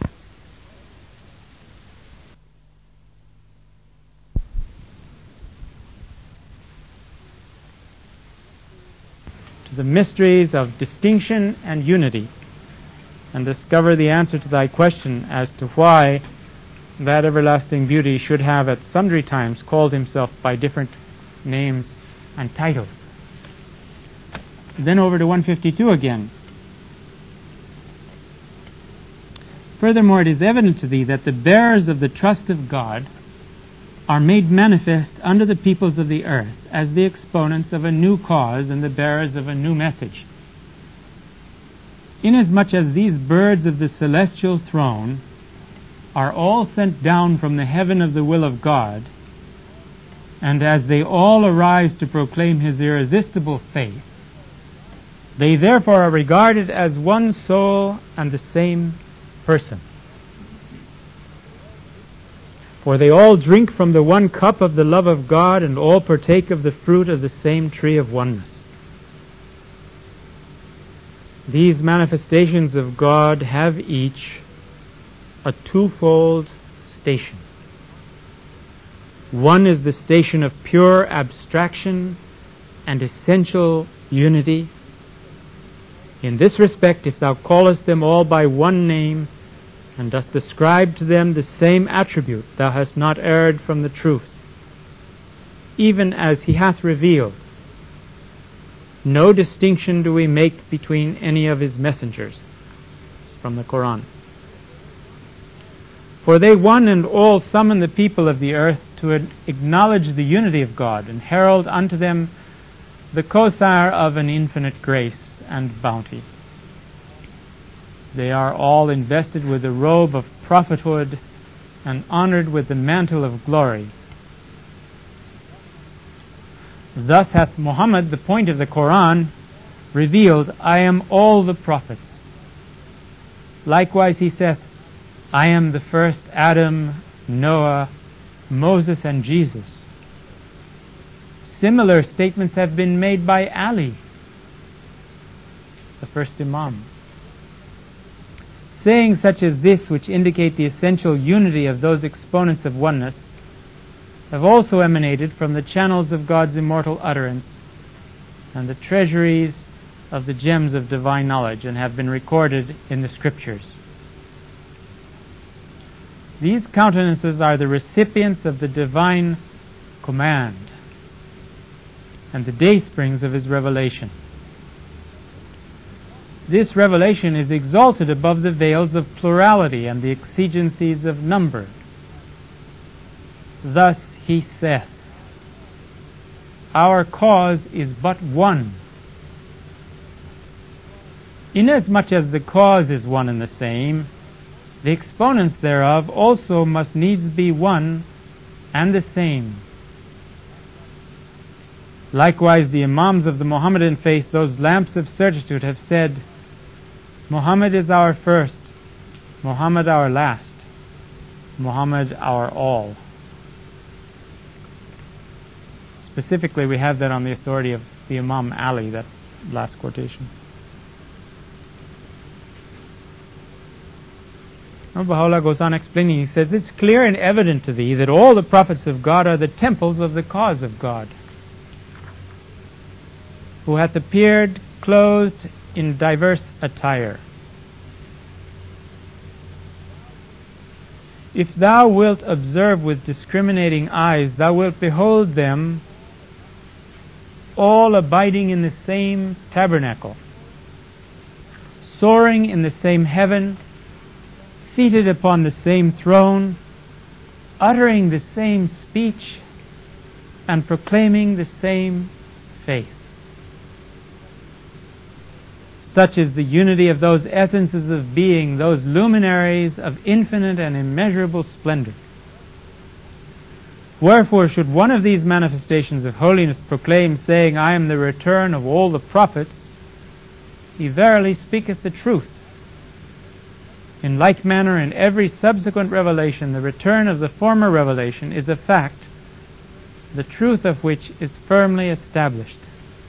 To the mysteries of distinction and unity, and discover the answer to thy question as to why that everlasting beauty should have at sundry times called himself by different names and titles. Then over to 152 again. Furthermore, it is evident to thee that the bearers of the trust of God are made manifest unto the peoples of the earth as the exponents of a new cause and the bearers of a new message. Inasmuch as these birds of the celestial throne are all sent down from the heaven of the will of God, and as they all arise to proclaim his irresistible faith, they therefore are regarded as one soul and the same person. For they all drink from the one cup of the love of God, and all partake of the fruit of the same tree of oneness. These manifestations of God have each a twofold station. One is the station of pure abstraction and essential unity. In this respect, if thou callest them all by one name, and dost ascribe to them the same attribute, thou hast not erred from the truth, even as he hath revealed. No distinction do we make between any of his messengers. This is from the Quran. For they one and all summon the people of the earth to acknowledge the unity of God, and herald unto them the Kosar of an infinite grace and bounty. They are all invested with the robe of prophethood and honored with the mantle of glory. Thus hath Muhammad, the point of the Quran, revealed, I am all the prophets. Likewise he saith, I am the first Adam, Noah, Moses, and Jesus. Similar statements have been made by Ali, the first Imam. Sayings such as this, which indicate the essential unity of those exponents of oneness, have also emanated from the channels of God's immortal utterance and the treasuries of the gems of divine knowledge, and have been recorded in the Scriptures. These countenances are the recipients of the divine command and the daysprings of his revelation. This revelation is exalted above the veils of plurality and the exigencies of number. Thus he saith, our cause is but one. Inasmuch as the cause is one and the same, the exponents thereof also must needs be one and the same. Likewise, the Imams of the Mohammedan faith, those lamps of certitude, have said, Muhammad is our first, Muhammad our last, Muhammad our all. Specifically, we have that on the authority of the Imam Ali, that last quotation. Baha'u'llah goes on explaining, he says, it's clear and evident to thee that all the prophets of God are the temples of the cause of God, who hath appeared clothed in diverse attire. If thou wilt observe with discriminating eyes, thou wilt behold them all abiding in the same tabernacle, soaring in the same heaven, seated upon the same throne, uttering the same speech, and proclaiming the same faith. Such is the unity of those essences of being, those luminaries of infinite and immeasurable splendor. Wherefore should one of these manifestations of holiness proclaim, saying, I am the return of all the prophets, he verily speaketh the truth. In like manner, in every subsequent revelation, the return of the former revelation is a fact, the truth of which is firmly established.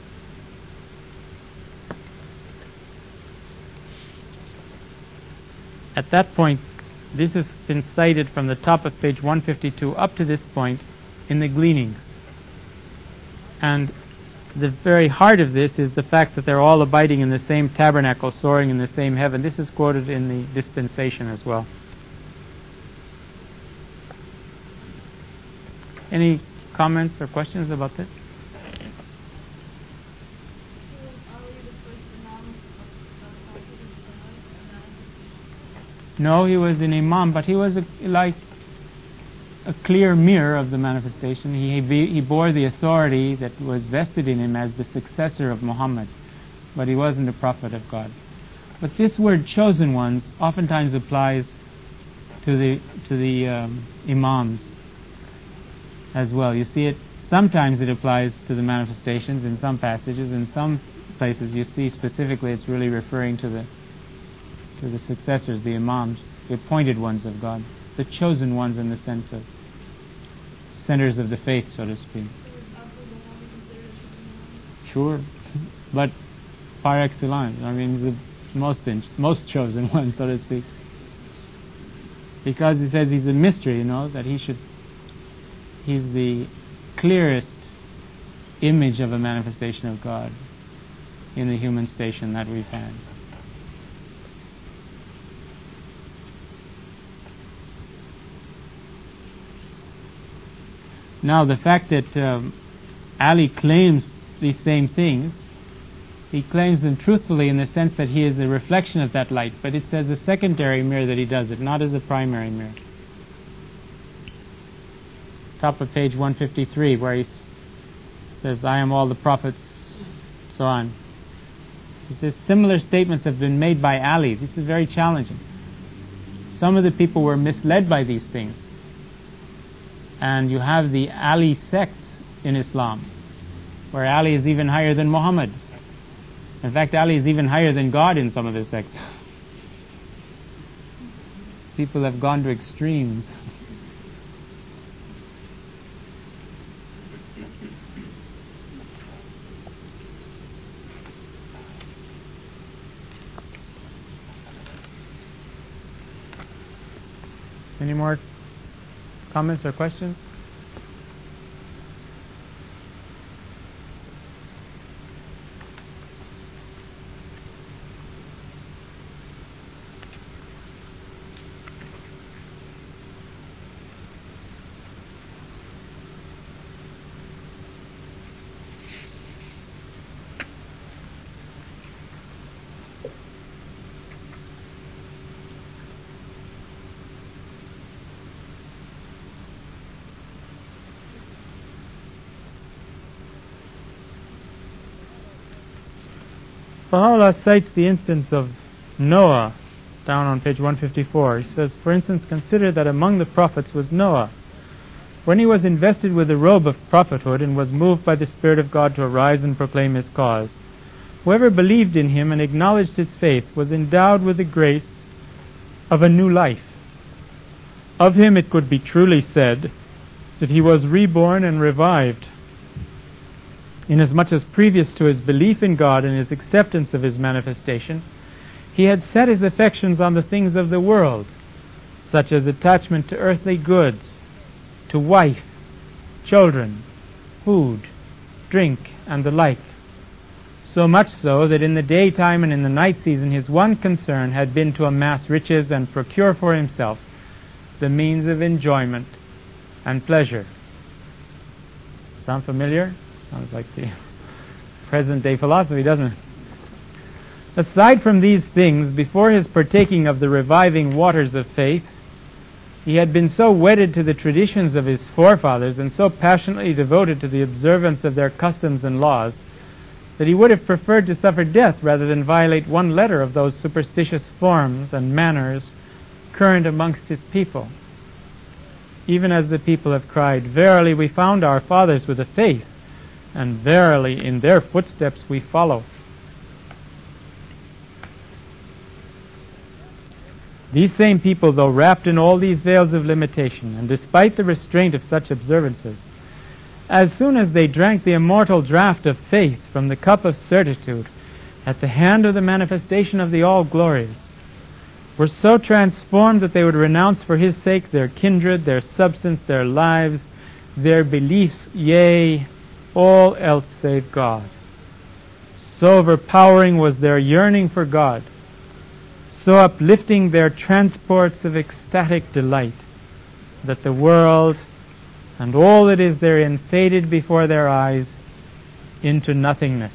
At that point, this has been cited from the top of page 152 up to this point in the Gleanings. And the very heart of this is the fact that they're all abiding in the same tabernacle, soaring in the same heaven. This is quoted in the dispensation as well. Any comments or questions about this? No, he was an imam, but he was like a clear mirror of the manifestation. He bore the authority that was vested in him as the successor of Muhammad, but he wasn't a prophet of God. But this word "chosen ones" oftentimes applies to the imams as well. You see it. Sometimes it applies to the manifestations in some passages. In some places, you see specifically it's really referring to the successors, the imams, the appointed ones of God, the chosen ones in the sense of centers of the faith, so to speak. Sure, but par excellence. I mean, the most chosen one, so to speak, because he says he's a mystery. That he's the clearest image of a manifestation of God in the human station that we've had. Now, the fact that Ali claims these same things, he claims them truthfully in the sense that he is a reflection of that light, but it's as a secondary mirror that he does it, not as a primary mirror. Top of page 153, where he says, I am all the prophets, so on. He says, similar statements have been made by Ali. This is very challenging. Some of the people were misled by these things. And you have the Ali sects in Islam, where Ali is even higher than Muhammad. In fact, Ali is even higher than God in some of the sects. People have gone to extremes. Any more comments or questions? Baha'u'llah cites the instance of Noah down on page 154. He says, for instance, consider that among the prophets was Noah. When he was invested with the robe of prophethood and was moved by the Spirit of God to arise and proclaim his cause, whoever believed in him and acknowledged his faith was endowed with the grace of a new life. Of him it could be truly said that he was reborn and revived, inasmuch as previous to his belief in God and his acceptance of his manifestation, he had set his affections on the things of the world, such as attachment to earthly goods, to wife, children, food, drink, and the like, so much so that in the daytime and in the night season his one concern had been to amass riches and procure for himself the means of enjoyment and pleasure. Sound familiar? Sounds like the present-day philosophy, doesn't it? Aside from these things, before his partaking of the reviving waters of faith, he had been so wedded to the traditions of his forefathers and so passionately devoted to the observance of their customs and laws that he would have preferred to suffer death rather than violate one letter of those superstitious forms and manners current amongst his people. Even as the people have cried, "Verily we found our fathers with a faith, and verily in their footsteps we follow." These same people, though wrapped in all these veils of limitation, and despite the restraint of such observances, as soon as they drank the immortal draught of faith from the cup of certitude at the hand of the manifestation of the All-Glorious, were so transformed that they would renounce for his sake their kindred, their substance, their lives, their beliefs, yea, all else save God. So overpowering was their yearning for God, so uplifting their transports of ecstatic delight, that the world and all that is therein faded before their eyes into nothingness.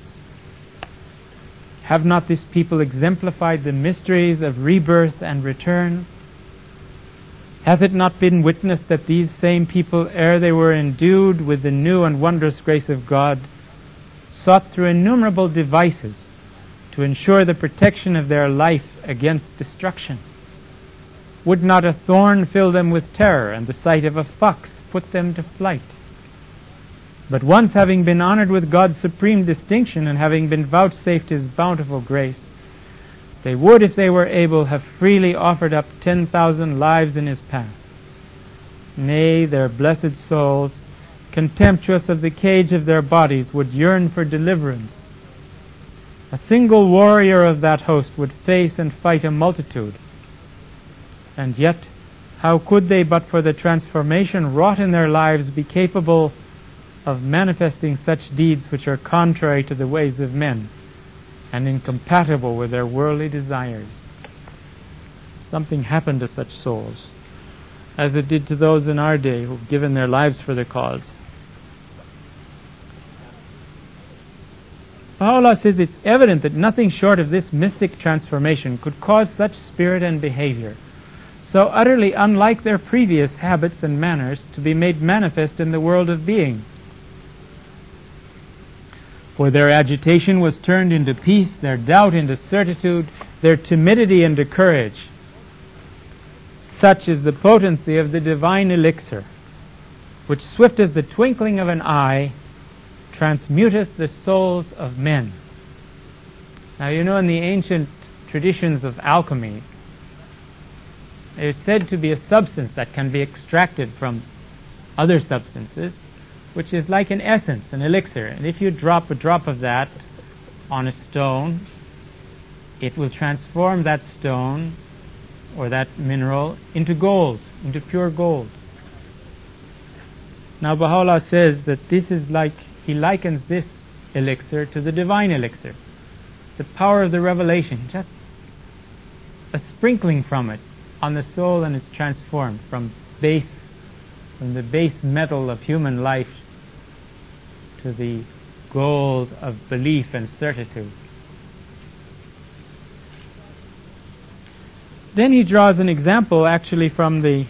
Have not this people exemplified the mysteries of rebirth and return? Hath it not been witnessed that these same people, ere they were endued with the new and wondrous grace of God, sought through innumerable devices to ensure the protection of their life against destruction? Would not a thorn fill them with terror, and the sight of a fox put them to flight? But once having been honored with God's supreme distinction, and having been vouchsafed his bountiful grace, they would, if they were able, have freely offered up 10,000 lives in his path. Nay, their blessed souls, contemptuous of the cage of their bodies, would yearn for deliverance. A single warrior of that host would face and fight a multitude. And yet, how could they, but for the transformation wrought in their lives, be capable of manifesting such deeds which are contrary to the ways of men and incompatible with their worldly desires? Something happened to such souls, as it did to those in our day who've given their lives for the cause. Baha'u'llah says it's evident that nothing short of this mystic transformation could cause such spirit and behavior, so utterly unlike their previous habits and manners, to be made manifest in the world of being. For their agitation was turned into peace, their doubt into certitude, their timidity into courage. Such is the potency of the divine elixir, which swift as the twinkling of an eye transmuteth the souls of men. Now, you know, in the ancient traditions of alchemy, it is said to be a substance that can be extracted from other substances, which is like an essence, an elixir. And if you drop a drop of that on a stone, it will transform that stone or that mineral into gold, into pure gold. Now, Baha'u'llah says that this is like, he likens this elixir to the divine elixir, the power of the revelation. Just a sprinkling from it on the soul, and it's transformed from the base metal of human life to the gold of belief and certitude. Then he draws an example actually from the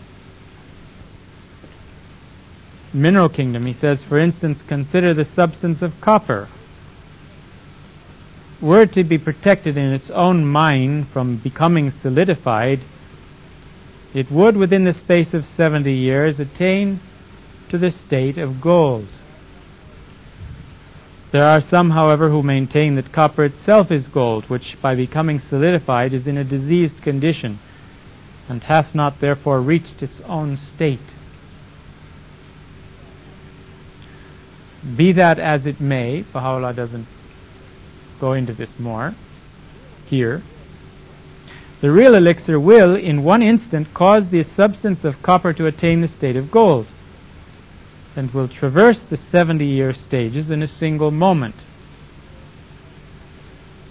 mineral kingdom. He says, for instance, consider the substance of copper. Were it to be protected in its own mine from becoming solidified, it would, within the space of 70 years, attain to the state of gold. There are some, however, who maintain that copper itself is gold, which, by becoming solidified, is in a diseased condition, and hath not therefore reached its own state. Be that as it may, Baha'u'llah doesn't go into this more here, the real elixir will, in one instant, cause the substance of copper to attain the state of gold, and will traverse the 70-year stages in a single moment.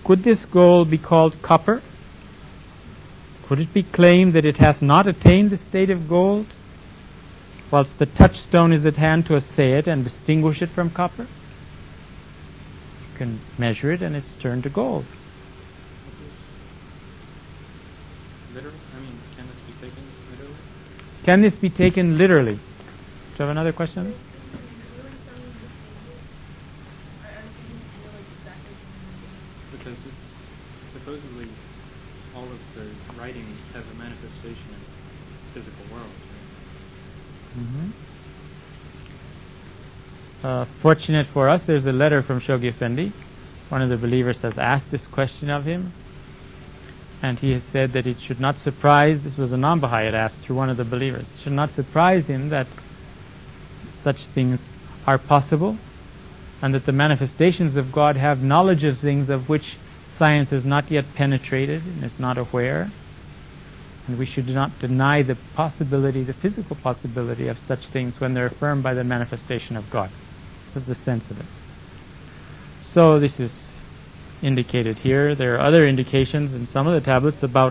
Could this gold be called copper? Could it be claimed that it hath not attained the state of gold, whilst the touchstone is at hand to assay it and distinguish it from copper? You can measure it and it's turned to gold. Literal? I mean, can this be taken literally? Can this be taken literally? Do you have another question? Because it's supposedly all of the writings have a manifestation in the physical world. Right? Fortunate for us, there's a letter from Shoghi Effendi. One of the believers has asked this question of him, and he has said that it should not surprise, this was a non-Baha'i had asked through one of the believers, it should not surprise him that such things are possible, and that the manifestations of God have knowledge of things of which science has not yet penetrated and is not aware. And we should not deny the possibility, the physical possibility of such things when they're affirmed by the manifestation of God. That's the sense of it. So this is indicated here. There are other indications in some of the tablets about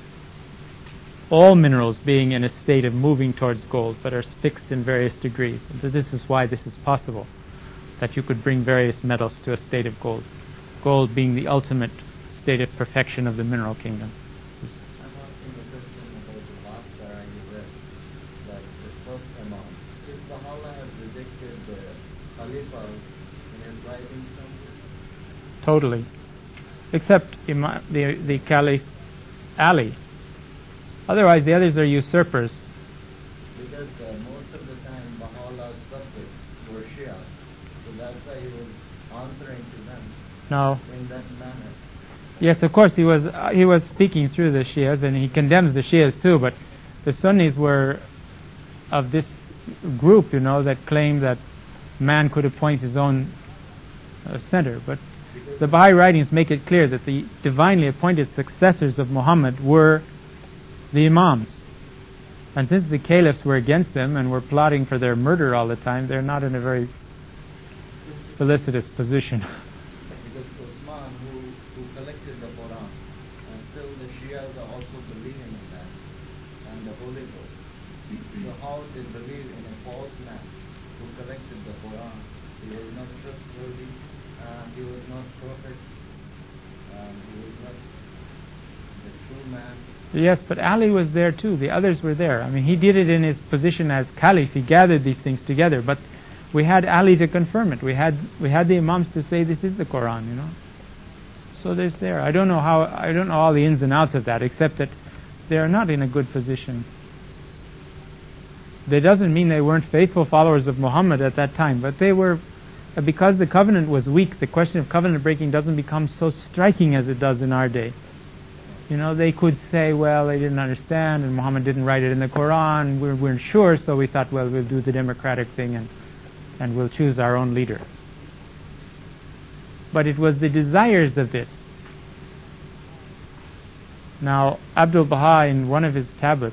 all minerals being in a state of moving towards gold, but are fixed in various degrees. And so this is why this is possible, that you could bring various metals to a state of gold. Gold being the ultimate state of perfection of the mineral kingdom. I'm asking a question about the last para you read, that the first Imam. If Baha'u'llah has rejected the Khalifa in his writings somewhere? Totally. Except the Caliph Ali. Otherwise the others are usurpers. Because most of the time Baha'u'llah's subjects were Shia, so that's why he was answering to them. No. In that manner. Yes, of course he was speaking through the Shias, and he condemns the Shias too, but the Sunnis were of this group, that claimed that man could appoint his own center. But the Baha'i writings make it clear that the divinely appointed successors of Muhammad were the Imams. And since the caliphs were against them and were plotting for their murder all the time, they're not in a very felicitous position. Because Uthman, who collected the Quran, and still the Shias are also believing in that, and the Holy Ghost. So how they believe in a false man who collected the Quran? He was not trustworthy, he was not perfect, he was not the true man. Yes, but Ali was there too. The others were there. I mean, he did it in his position as Caliph. He gathered these things together, but we had Ali to confirm it. We had the Imams to say this is the Quran, So there's there. I don't know all the ins and outs of that, except that they are not in a good position. That doesn't mean they weren't faithful followers of Muhammad at that time, but they were, because the covenant was weak, the question of covenant breaking doesn't become so striking as it does in our day. They could say, well, they didn't understand, and Muhammad didn't write it in the Quran. We weren't sure, so we thought, well, we'll do the democratic thing and we'll choose our own leader. But it was the desires of this. Now, Abdul Baha, in one of his tablets,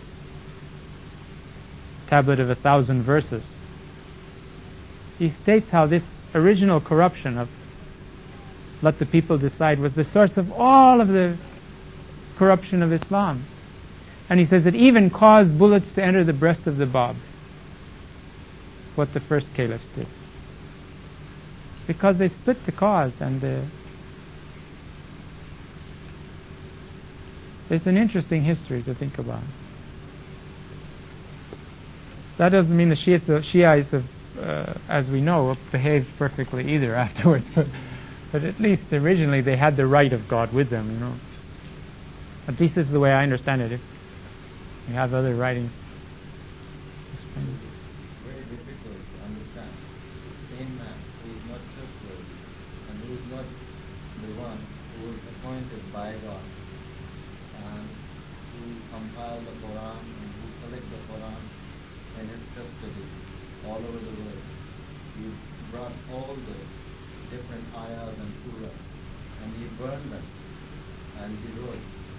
tablet of 1,000 verses, he states how this original corruption of let the people decide was the source of all of the corruption of Islam. And he says it even caused bullets to enter the breast of the Bab, what the first caliphs did, because they split the cause. And it's an interesting history to think about. That doesn't mean the Shiites have, as we know, behaved perfectly either afterwards, but at least originally they had the right of God with them, At least this is the way I understand it. If you have other writings, explain it. Very difficult to understand. The same man who is not trustworthy and who is not the one who was appointed by God and who compiled the Quran and who collected the Quran in his custody all over the world. He brought all the different ayahs and surahs and he burned them and he wrote.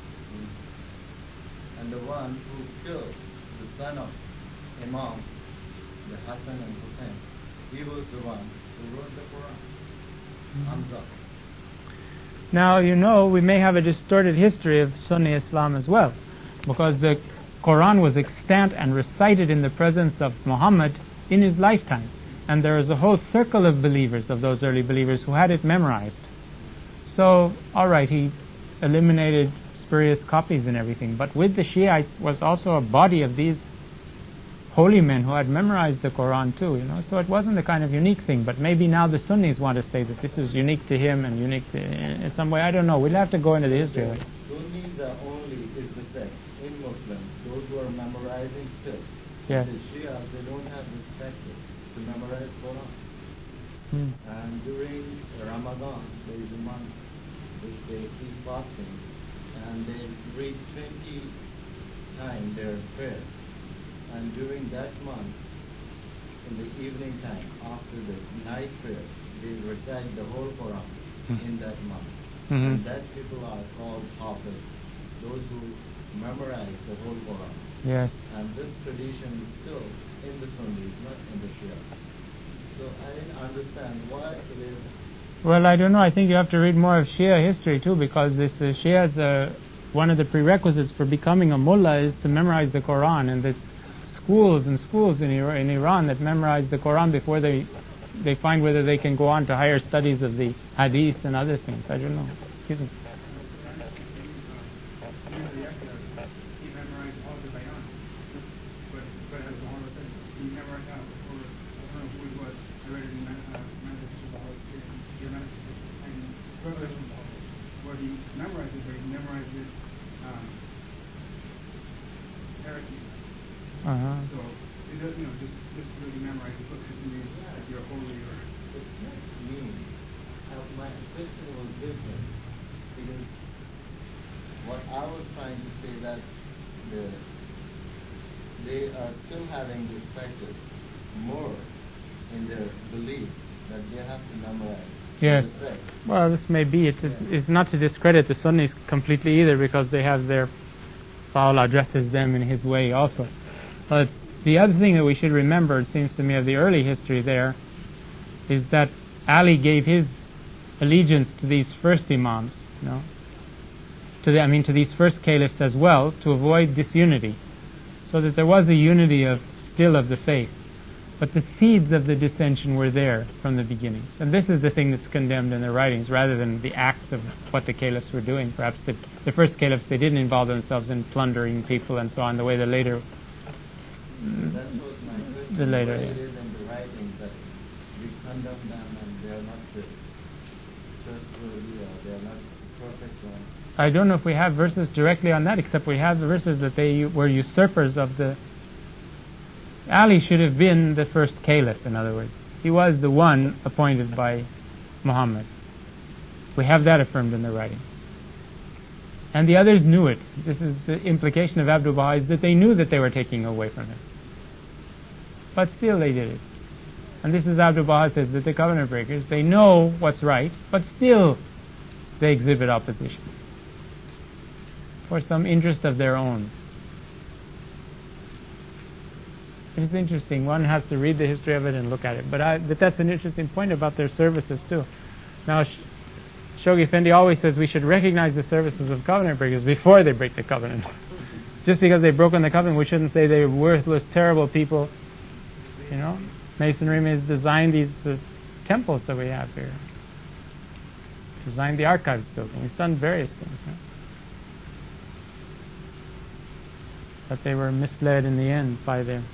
And the one who killed the son of Imam, the Hassan and Hussein, he was the one who wrote the Quran. Hamza. Now, we may have a distorted history of Sunni Islam as well, because the Quran was extant and recited in the presence of Muhammad in his lifetime. And there is a whole circle of believers, of those early believers, who had it memorized. So, all right, he eliminated spurious copies and everything, but with the Shiites was also a body of these holy men who had memorized the Quran too, so it wasn't a kind of unique thing. But maybe now the Sunnis want to say that this is unique to him and unique to, in some way. I don't know. We'll have to go into the history of it. Sunnis are only is the sect in Muslims, those who are memorizing still. Yeah. The Shias, they don't have this practice to memorize Quran. And during Ramadan, there is a month which they keep fasting, and they read 20 times their prayer. And during that month, in the evening time, after the night prayer, they recite the whole Quran in that month. And that people are called Hafiz, those who memorize the whole Quran. Yes. And this tradition is still in the Sunnis, not in the Shia. So I didn't understand why it is. Well, I don't know. I think you have to read more of Shia history too, because this Shia's one of the prerequisites for becoming a mullah is to memorize the Quran, and it's schools and schools in Iran that memorize the Quran before they find whether they can go on to higher studies of the hadith and other things. I don't know. Excuse me. What he memorizes, but he memorizes heritage. So it doesn't, just really memorize the book doesn't mean that you're holy or. It's not meaning. My question was different, because what I was trying to say that they are still having this practice more in their belief that they have to memorize. Yes. Well, this may be. It's not to discredit the Sunnis completely either, because they have their Paul addresses them in his way also. But the other thing that we should remember, it seems to me, of the early history there, is that Ali gave his allegiance to these first imams, to these first caliphs as well, to avoid disunity, so that there was a unity of the faith. But the seeds of the dissension were there from the beginnings. And this is the thing that's condemned in their writings, rather than the acts of what the caliphs were doing. Perhaps the first caliphs, they didn't involve themselves in plundering people and so on, the way the later... That was my question. The later, Where it is in the writings that we condemn them and they are not trustworthy, or they are not perfect ones. I don't know if we have verses directly on that, except we have the verses that they were usurpers of the... Ali should have been the first caliph, in other words. He was the one appointed by Muhammad. We have that affirmed in the writings. And the others knew it. This is the implication of Abdul Baha, is that they knew that they were taking away from him. But still they did it. And this is Abdul Baha says that the covenant breakers, they know what's right, but still they exhibit opposition for some interest of their own. It's interesting. One has to read the history of it and look at it. But that's an interesting point about their services too. Now, Shoghi Effendi always says we should recognize the services of covenant breakers before they break the covenant. Just because they've broken the covenant, we shouldn't say they're worthless, terrible people. Masonry has designed these temples that we have here. Designed the archives building. He's done various things. But they were misled in the end by them.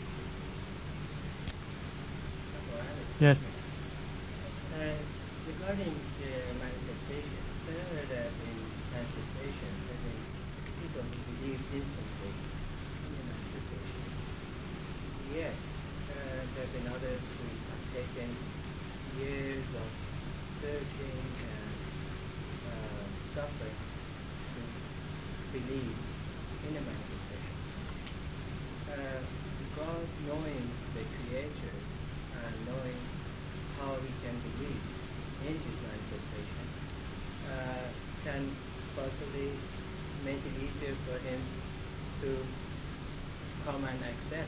Yes. Regarding the manifestation, whenever that in manifestation, people believe instantly in the manifestation. Yet, there have been others who have taken years of searching and suffering to believe in a manifestation. God, knowing the Creator and knowing how he can believe in his manifestation, can possibly make it easier for him to come and accept,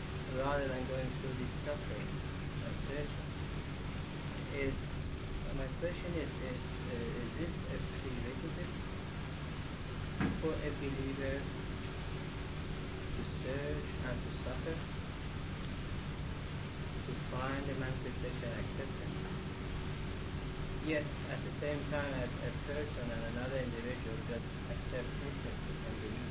rather than going through this suffering of searching. My question is this a prerequisite for a believer to search and to suffer, to find the manifestation and acceptance? Yet, at the same time, as a person and another individual just accept instantly and believe.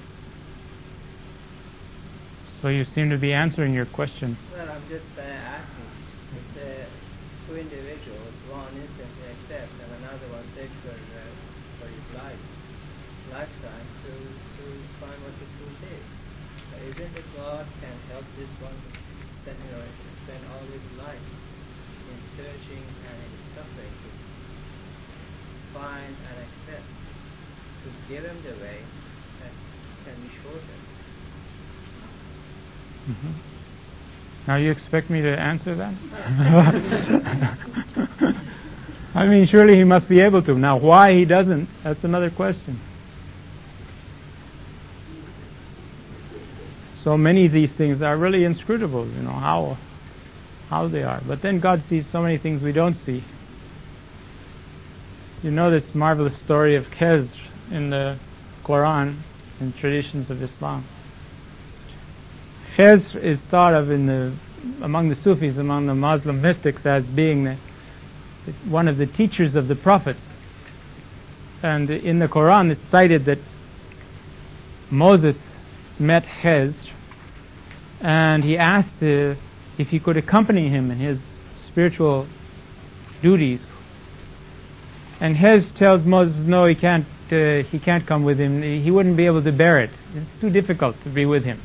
So you seem to be answering your question. Well, I'm just asking. It's two individuals, one instantly accepts and another one search for his lifetime to find what the truth is. Isn't it God can help this one spend all his life in searching and in suffering to find and accept, to give him the way that can be shortened? Mm-hmm. Now you expect me to answer that? I mean, surely he must be able to. Now, why he doesn't, that's another question. So many of these things are really inscrutable, how they are. But then God sees so many things we don't see. You know this marvelous story of Khizr in the Quran, in traditions of Islam. Khizr is thought of among the Sufis, among the Muslim mystics, as being one of the teachers of the prophets. And in the Quran it's cited that Moses met Khizr and he asked if he could accompany him in his spiritual duties. And Khizr tells Moses, no, he can't come with him. He wouldn't be able to bear it. It's too difficult to be with him.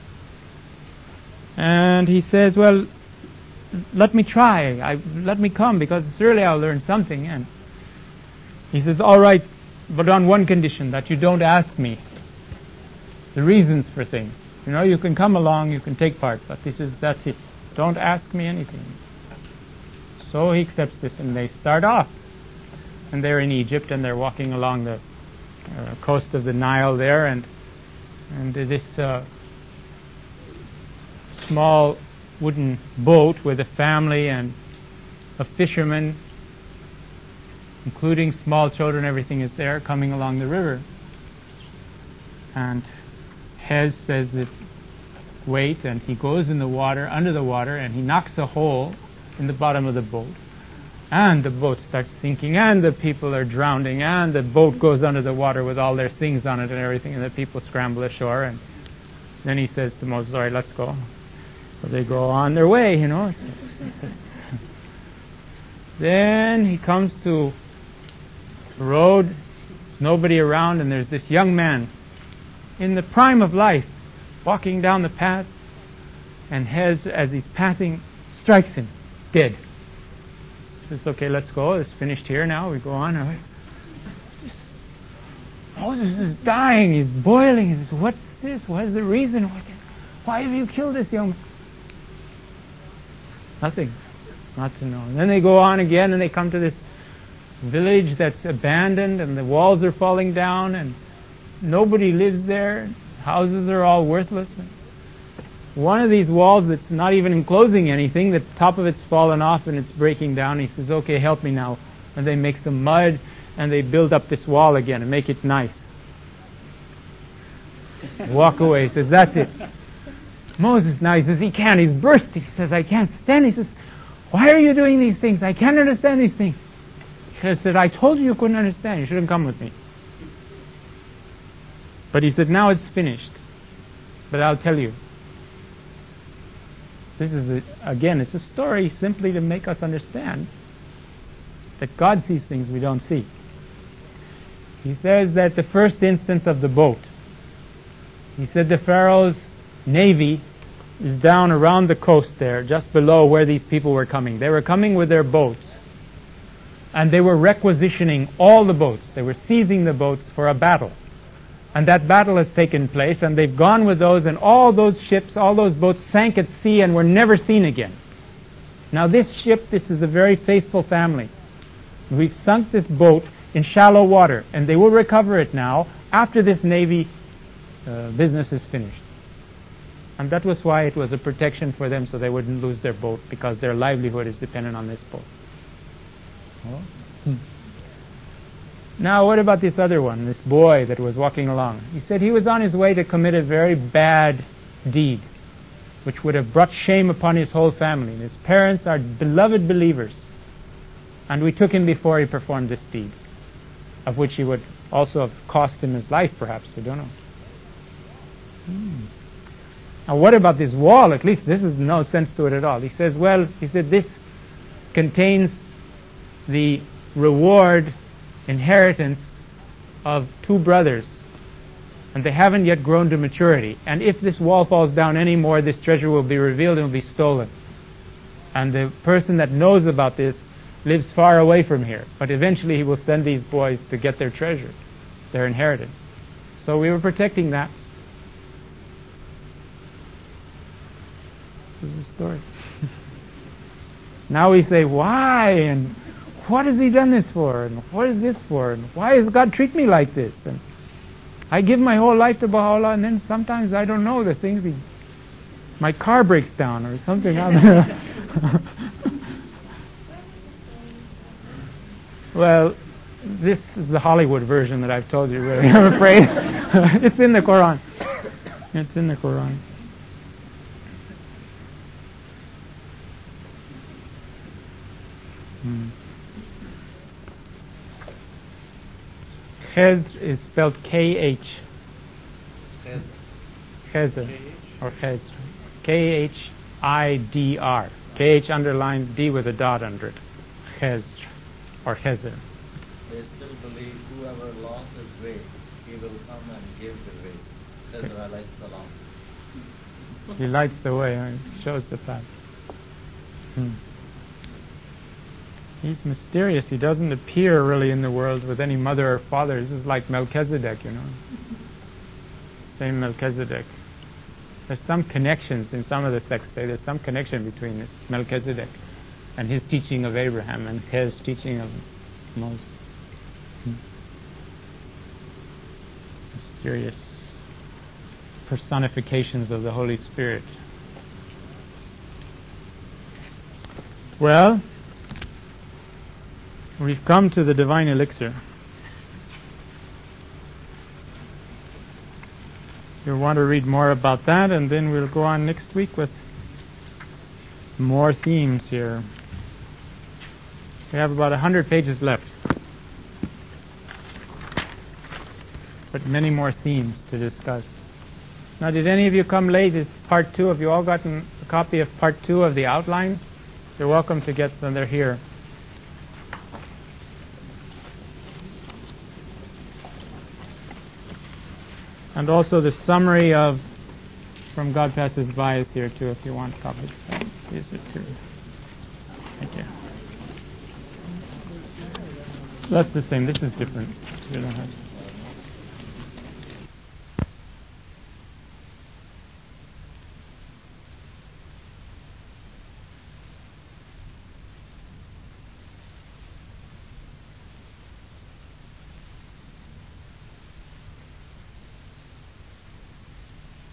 And he says, well, let me try. Let me come, because surely I'll learn something. And he says, all right, but on one condition, that you don't ask me the reasons for things. You can come along, you can take part, but that's it. Don't ask me anything. So he accepts this, and they start off. And they're in Egypt, and they're walking along the coast of the Nile there, and this small wooden boat with a family and a fisherman, including small children, everything is there, coming along the river. And Hez says that wait, and he goes in the water, under the water, and he knocks a hole in the bottom of the boat, and the boat starts sinking, and the people are drowning, and the boat goes under the water with all their things on it and everything, and the people scramble ashore. And then he says to Moses, all right, let's go. So they go on their way, Then he comes to a road, nobody around, and there's this young man in the prime of life walking down the path, and Hez, as he's passing, strikes him dead. He says, okay, let's go. It's finished here now. We go on. Moses is dying. He's boiling. He says, what's this? What is the reason? Why have you killed this young man? Nothing. Not to know. And then they go on again, and they come to this village that's abandoned, and the walls are falling down, and nobody lives there. Houses are all worthless. One of these walls that's not even enclosing anything, the top of it's fallen off and it's breaking down. He says, okay, help me now. And they make some mud and they build up this wall again and make it nice. Walk away. He says, that's it. Moses now, he says, he can't. He's bursting. He says, I can't stand. He says, why are you doing these things? I can't understand these things. He said, I told you couldn't understand. You shouldn't come with me. But he said, now it's finished. But I'll tell you. This is, again, it's a story simply to make us understand that God sees things we don't see. He says that the first instance of the boat, he said the Pharaoh's navy is down around the coast there, just below where these people were coming. They were coming with their boats, and they were requisitioning all the boats. They were seizing the boats for a battle. And that battle has taken place, and they've gone with those, and all those ships, all those boats sank at sea and were never seen again. Now this ship, this is a very faithful family. We've sunk this boat in shallow water, and they will recover it now after this navy business is finished. And that was why it was a protection for them, so they wouldn't lose their boat, because their livelihood is dependent on this boat. Well, Now, what about this other one, this boy that was walking along? He said he was on his way to commit a very bad deed, which would have brought shame upon his whole family. And his parents are beloved believers. And we took him before he performed this deed, of which he would also have cost him his life, perhaps. I don't know. Now, what about this wall? At least this is no sense to it at all. He says, this contains the reward, inheritance of 2 brothers, and they haven't yet grown to maturity. And if this wall falls down anymore, this treasure will be revealed and will be stolen. And the person that knows about this lives far away from here. But eventually he will send these boys to get their treasure, their inheritance. So we were protecting that. This is the story. Now we say, why? And what has he done this for? And what is this for? And why does God treat me like this? And I give my whole life to Baha'u'llah, and then sometimes I don't know the things my car breaks down or something. Well, this is the Hollywood version that I've told you, really, I'm afraid. It's in the Quran. It's in the Quran. Khizr is spelled K-H. Khizr. Or Khizr. K-H-I-D-R. K-H underlined, D with a dot under it. Khizr. Or Khizr. They still believe whoever lost his way, he will come and give the way. Khizr lights the lamp. He lights the way, shows the path. He's mysterious. He doesn't appear really in the world with any mother or father. This is like Melchizedek, Same Melchizedek. There's some connections in some of the sects say there's some connection between this Melchizedek and his teaching of Abraham and his teaching of Moses. Mysterious personifications of the Holy Spirit. Well, we've come to the divine elixir. You'll want to read more about that, and then we'll go on next week with more themes here. We have about 100 pages left, but many more themes to discuss. Now, did any of you come late? It's part 2. Have you all gotten a copy of part 2 of the outline? You're welcome to get some. They're here. And also the summary from God Passes By is here too, if you want copies. Is it here? Thank you. That's the same. This is different. You don't have